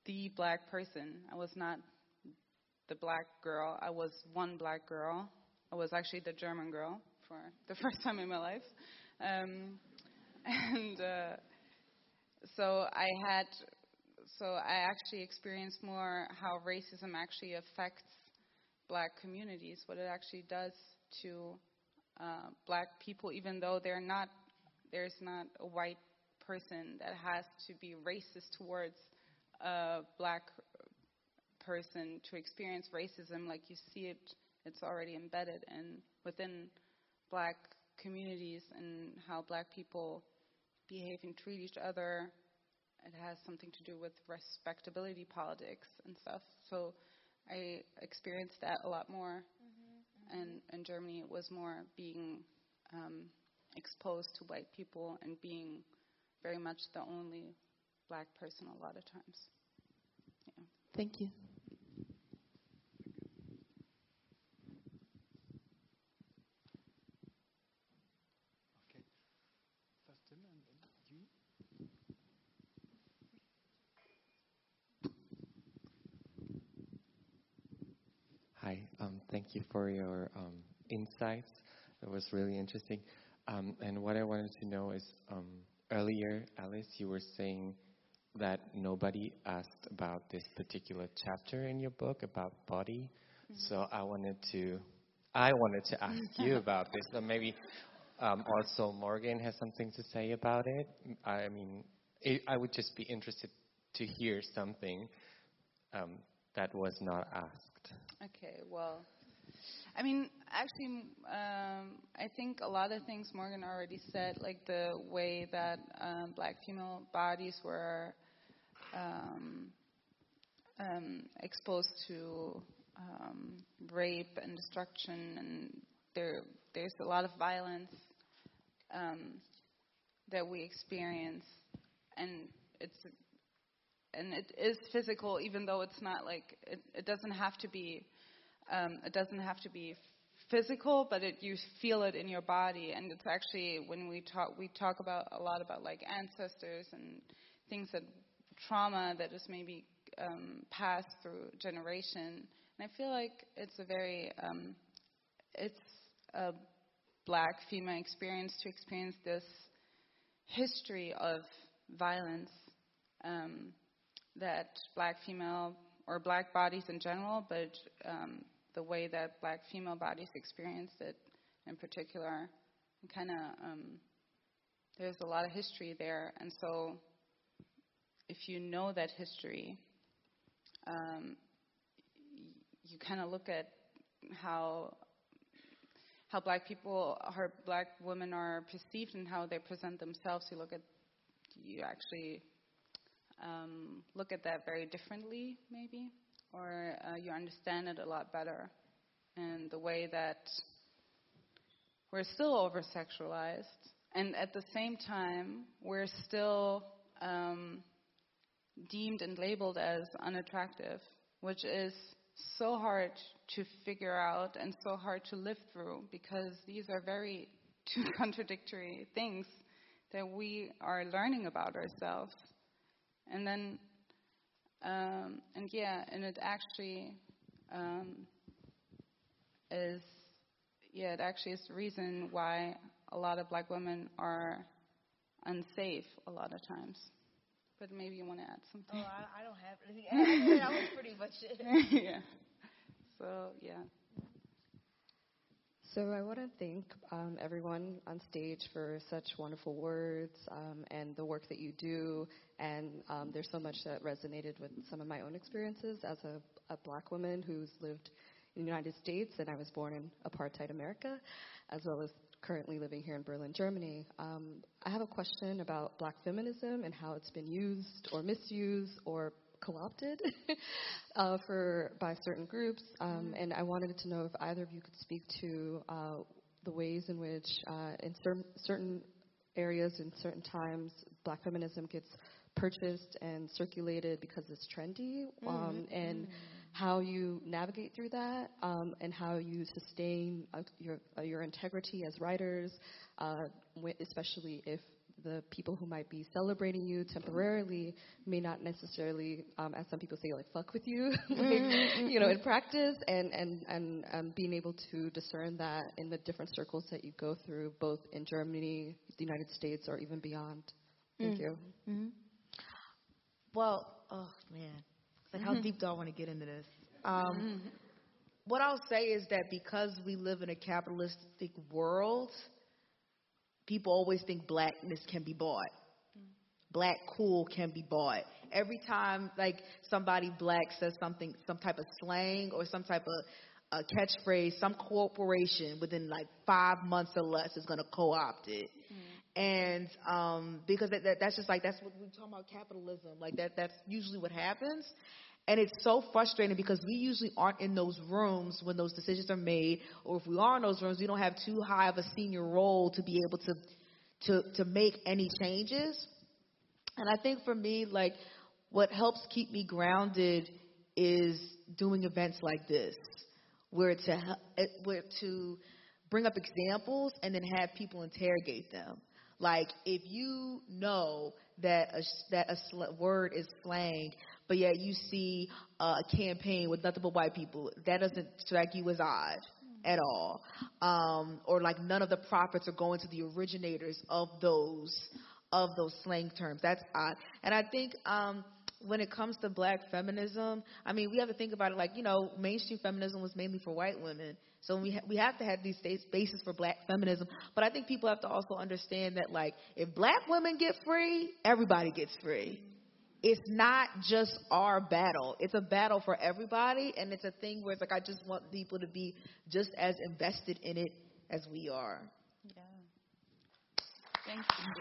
the black person. I was not the black girl. I was one black girl. I was actually the German girl for the first time in my life. Um, and uh, so I had, so I actually experienced more how racism actually affects black communities, what it actually does to uh, black people, even though they're not, there's not a white person that has to be racist towards a black person to experience racism. Like you see it, it's already embedded in within black communities and how black people behave and treat each other. It has something to do with respectability politics and stuff. So I experienced that a lot more. Mm-hmm, mm-hmm. And in Germany, it was more being um, exposed to white people and being very much the only black person a lot of times. Yeah. Thank you. Okay. First Tim and then you. Hi, um, thank you for your um, insights. It was really interesting. Um, and what I wanted to know is, um, earlier, Alice, you were saying that nobody asked about this particular chapter in your book about body. Mm-hmm. So I wanted to, I wanted to ask you about this. So maybe um, also Morgan has something to say about it. I mean, it, I would just be interested to hear something um, that was not asked. Okay, well, I mean, actually, um, I think a lot of things Morgan already said, like the way that um, black female bodies were um, um, exposed to um, rape and destruction, and there there's a lot of violence um, that we experience, and it's and it is physical, even though it's not like it, it doesn't have to be. Um, it doesn't have to be physical, but it, you feel it in your body, and it's actually when we talk, we talk about a lot about like ancestors and things that trauma that is maybe um, passed through generation. And I feel like it's a very, um, it's a black female experience to experience this history of violence um, that black female or black bodies in general, but um, the way that black female bodies experienced it in particular, kind of, um, there's a lot of history there. And so if you know that history, um, you kind of look at how how black people, how black women are perceived and how they present themselves. You look at, you actually um, look at that very differently, maybe. Or uh, you understand it a lot better. And the way that we're still over-sexualized, and at the same time, we're still um, deemed and labeled as unattractive, which is so hard to figure out and so hard to live through, because these are very two contradictory things that we are learning about ourselves. And then Um, and yeah, and it actually um, is, yeah, it actually is the reason why a lot of black women are unsafe a lot of times. But maybe you want to add something. Oh, I, I don't have anything. That was pretty much it. Yeah. So, yeah. So I want to thank um, everyone on stage for such wonderful words um, and the work that you do. And um, there's so much that resonated with some of my own experiences as a, a black woman who's lived in the United States, and I was born in apartheid America, as well as currently living here in Berlin, Germany. Um, I have a question about black feminism and how it's been used or misused or co-opted uh, for by certain groups, um, and I wanted to know if either of you could speak to uh, the ways in which, uh, in cer- certain areas and certain times, black feminism gets purchased and circulated because it's trendy, um, mm-hmm. and mm-hmm. how you navigate through that, um, and how you sustain uh, your uh, your integrity as writers, uh, w- especially if the people who might be celebrating you temporarily may not necessarily, um, as some people say, like fuck with you, like, you know, in practice, and and and um, being able to discern that in the different circles that you go through, both in Germany, the United States, or even beyond. Thank mm. you. Mm-hmm. Well, oh man, like how deep do I want to get into this? Um, what I'll say is that because we live in a capitalistic world, people always think blackness can be bought. Black cool can be bought. Every time, like, somebody black says something, some type of slang or some type of uh, catchphrase, some corporation within, like, five months or less is going to co-opt it. Mm. And um, because that, that, that's just, like, that's what we're talking about, capitalism. Like, that that's usually what happens. And it's so frustrating because we usually aren't in those rooms when those decisions are made, or if we are in those rooms, we don't have too high of a senior role to be able to to to make any changes. And I think for me, like, what helps keep me grounded is doing events like this, where to where to bring up examples and then have people interrogate them. Like, if you know that a, that a sl- word is slang, but yet you see uh, a campaign with nothing but white people, that doesn't strike you as odd at all. Um, or like none of the profits are going to the originators of those of those slang terms. That's odd. And I think um, when it comes to black feminism, I mean, we have to think about it like, you know, mainstream feminism was mainly for white women. So we ha- we have to have these spaces for black feminism. But I think people have to also understand that, like, if black women get free, everybody gets free. It's not just our battle. It's a battle for everybody. And it's a thing where it's like, I just want people to be just as invested in it as we are. Yeah. Thank you.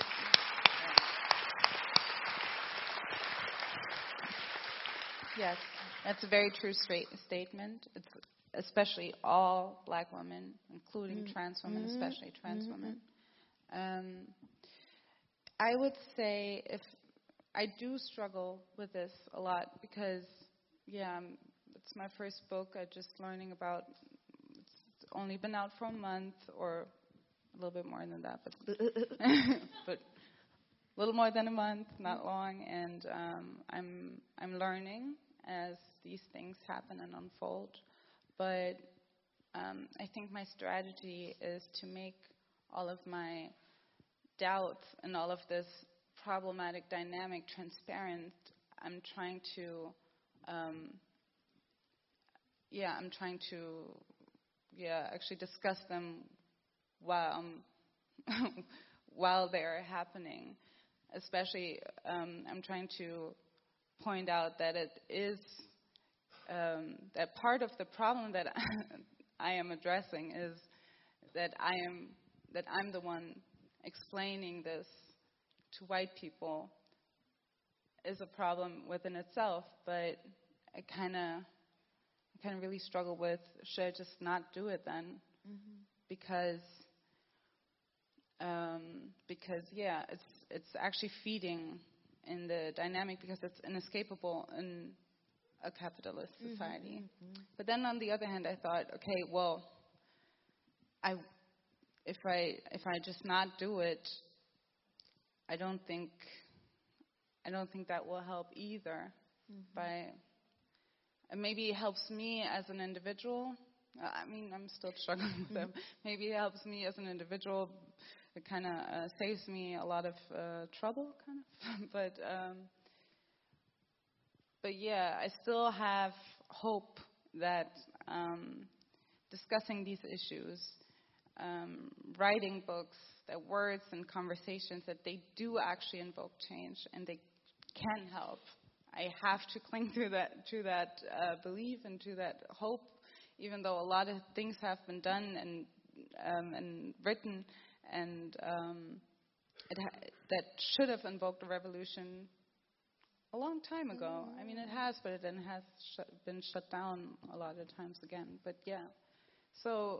Yes, that's a very true straight statement. It's especially all black women, including mm-hmm. trans women, mm-hmm. especially trans mm-hmm. women. Um, I would say if I do struggle with this a lot because, yeah, um, it's my first book. I'm just learning about. It's only been out for a month or a little bit more than that, but but a little more than a month, not long. And um, I'm I'm learning as these things happen and unfold. But um, I think my strategy is to make all of my doubts and all of this problematic dynamic transparent. I'm trying to, um, yeah, I'm trying to, yeah, actually discuss them while um, while they're happening. Especially, um, I'm trying to point out that it is um, that part of the problem that I am addressing is that I am that I'm the one explaining this to white people is a problem within itself. But I kind of I kind of really struggle with, should I just not do it then? Mm-hmm. Because um, because yeah, it's it's actually feeding in the dynamic because it's inescapable in a capitalist society. Mm-hmm. But then on the other hand, I thought, okay, well, I if I if I just not do it, I don't think I don't think that will help either. Mm-hmm. By and maybe it helps me as an individual. I mean, I'm still struggling with them. Maybe it helps me as an individual. It kind of uh, saves me a lot of uh, trouble, kind of. but um, but yeah, I still have hope that um, discussing these issues, um, writing books, that words and conversations, that they do actually invoke change and they can help. I have to cling to that to that uh, belief and to that hope, even though a lot of things have been done and um, and written, and um, it ha- that should have invoked a revolution a long time ago. Mm-hmm. I mean, it has, but it then has sh- been shut down a lot of times again. But yeah, so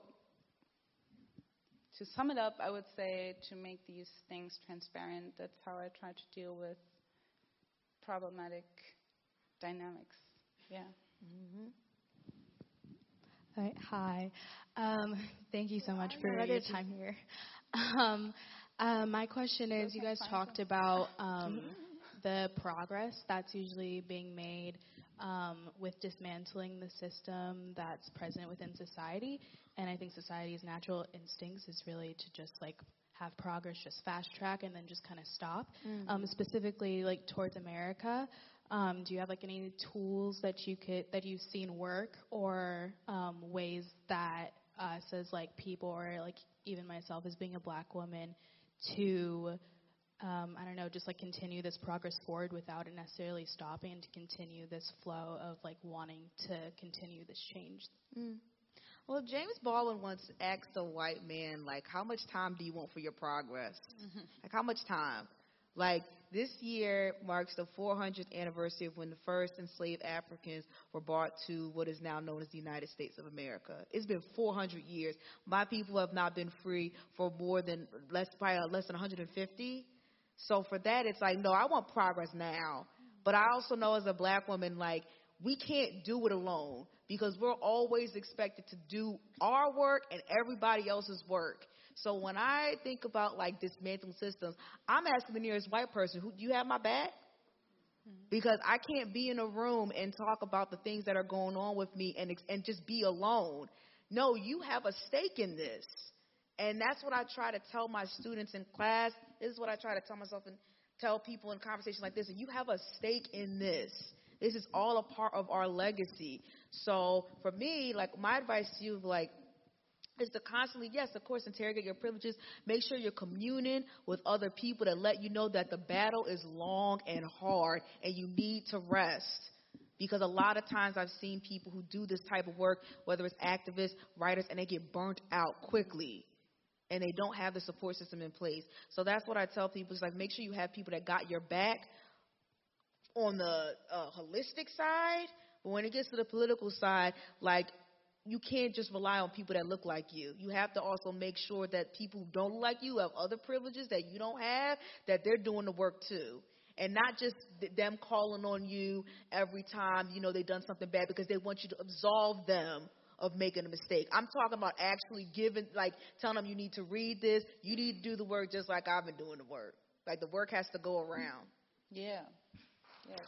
to sum it up, I would say to make these things transparent. That's how I try to deal with problematic dynamics. Yeah. Mm-hmm. All right, hi. Um, thank you so much for your time here. Um, Uh, my question is, you guys talked about um, Mm-hmm. the progress that's usually being made um, with dismantling the system that's present within society. And I think society's natural instincts is really to just like have progress, just fast track, and then just kind of stop. Mm-hmm. Um, specifically, like towards America, um, do you have like any tools that you could that you've seen work, or um, ways that us as like people, or like even myself as being a black woman, to um, I don't know, just like continue this progress forward without it necessarily stopping, and to continue this flow of like wanting to continue this change? Mm. Well, James Baldwin once asked a white man, like, how much time do you want for your progress? Mm-hmm. Like, how much time? Like, this year marks the four hundredth anniversary of when the first enslaved Africans were brought to what is now known as the United States of America. It's been four hundred years. My people have not been free for more than, less, probably less than one hundred fifty. So for that, it's like, no, I want progress now. But I also know as a black woman, like, we can't do it alone, because we're always expected to do our work and everybody else's work. So when I think about, like, dismantling systems, I'm asking the nearest white person, who, do you have my back? Because I can't be in a room and talk about the things that are going on with me and and just be alone. No, you have a stake in this. And that's what I try to tell my students in class. This is what I try to tell myself and tell people in conversations like this. And you have a stake in this. This is all a part of our legacy. So for me, like, my advice to you, like, is to constantly, yes, of course, interrogate your privileges. Make sure you're communing with other people that let you know that the battle is long and hard and you need to rest. Because a lot of times I've seen people who do this type of work, whether it's activists, writers, and they get burnt out quickly. And they don't have the support system in place. So that's what I tell people. It's like, make sure you have people that got your back on the uh, holistic side. But when it gets to the political side, like, you can't just rely on people that look like you. You have to also make sure that people who don't look like you have other privileges that you don't have, that they're doing the work too. And not just th- them calling on you every time, you know, they've done something bad, because they want you to absolve them of making a mistake. I'm talking about actually giving, like, telling them, you need to read this, you need to do the work just like I've been doing the work. Like, the work has to go around. Yeah. Yes.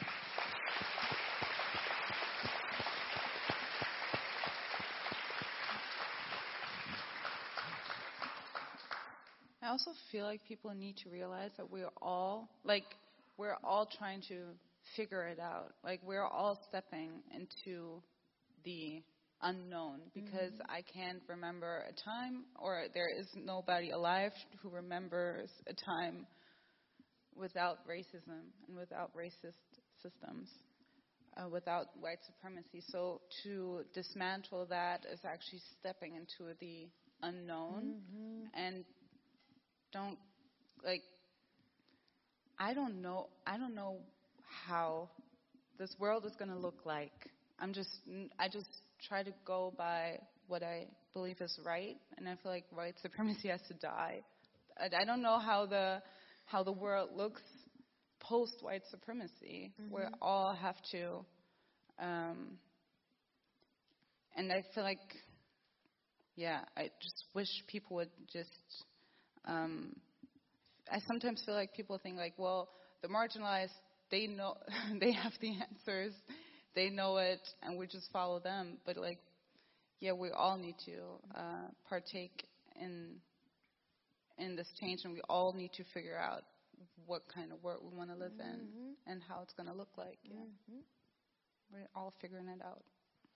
I also feel like people need to realize that we're all, like, we're all trying to figure it out. Like, we're all stepping into the unknown, because mm-hmm. I can't remember a time, or there is nobody alive who remembers a time without racism and without racist systems, uh, without white supremacy. So to dismantle that is actually stepping into the unknown. Mm-hmm. And don't, like, I don't know, I don't know how this world is going to look like. I'm just, I just try to go by what I believe is right, and I feel like white supremacy has to die. I, I don't know how the how the world looks post white supremacy. Mm-hmm. We all have to, um, and I feel like, yeah, I just wish people would just. Um, I sometimes feel like people think like, well, the marginalized, they know, they have the answers. They know it, and we just follow them. But, like, yeah, we all need to uh, partake in in this change, and we all need to figure out what kind of world we want to live mm-hmm. in and how it's going to look like. Yeah, mm-hmm. We're all figuring it out.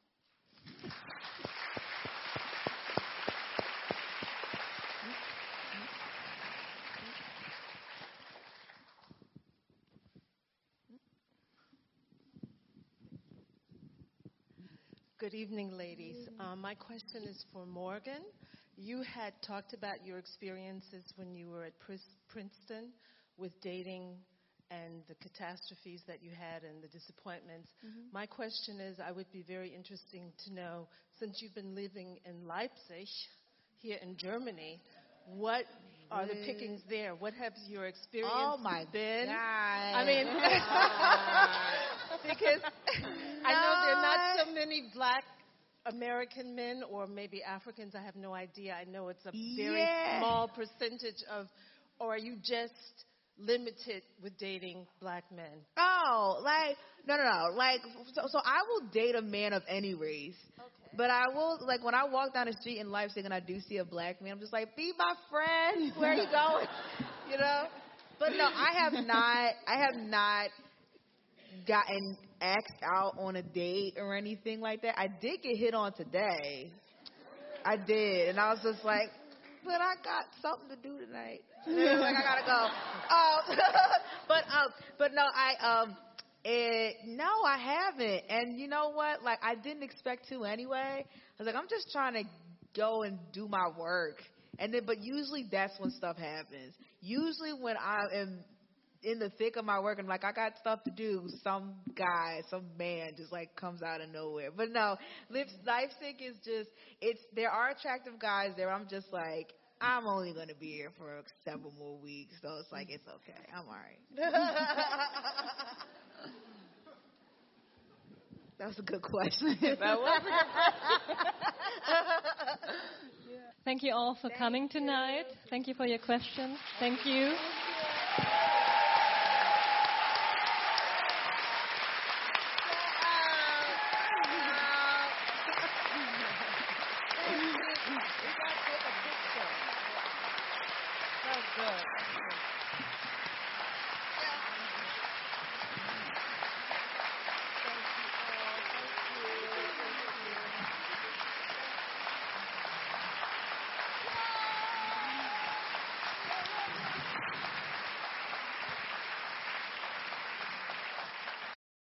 Good evening, ladies. Um, my question is for Morgan. You had talked about your experiences when you were at Princeton with dating and the catastrophes that you had and the disappointments. Mm-hmm. My question is, I would be very interesting to know, since you've been living in Leipzig, here in Germany, what are the pickings there? What have your experience oh my been? God. I mean, because no. I know there are not so many black American men or maybe Africans? I have no idea. I know it's a very Yeah. small percentage of, or are you just limited with dating black men? Oh, like, no, no, no. Like, so, so I will date a man of any race. Okay. But I will, like, when I walk down the street in Leipzig and I do see a black man, I'm just like, be my friend. Where are you going? You know? But no, I have not, I have not gotten asked out on a date or anything like that. I did get hit on today. I did. And I was just like, but I got something to do tonight. Like, I gotta go. Um, but, um, but no, I, um, it, no, I haven't. And you know what? Like, I didn't expect to anyway. I was like, I'm just trying to go and do my work. And then, but usually that's when stuff happens. Usually when I am in the thick of my work and like, I got stuff to do, some guy, some man just like comes out of nowhere. But no, Leipzig is just, it's, there are attractive guys there. I'm just like, I'm only going to be here for several more weeks. So it's like, it's okay. I'm all right. That was a good question. That was a good question. Thank you all for Thank coming you. tonight. Thank you for your questions. Thank you. Thank you.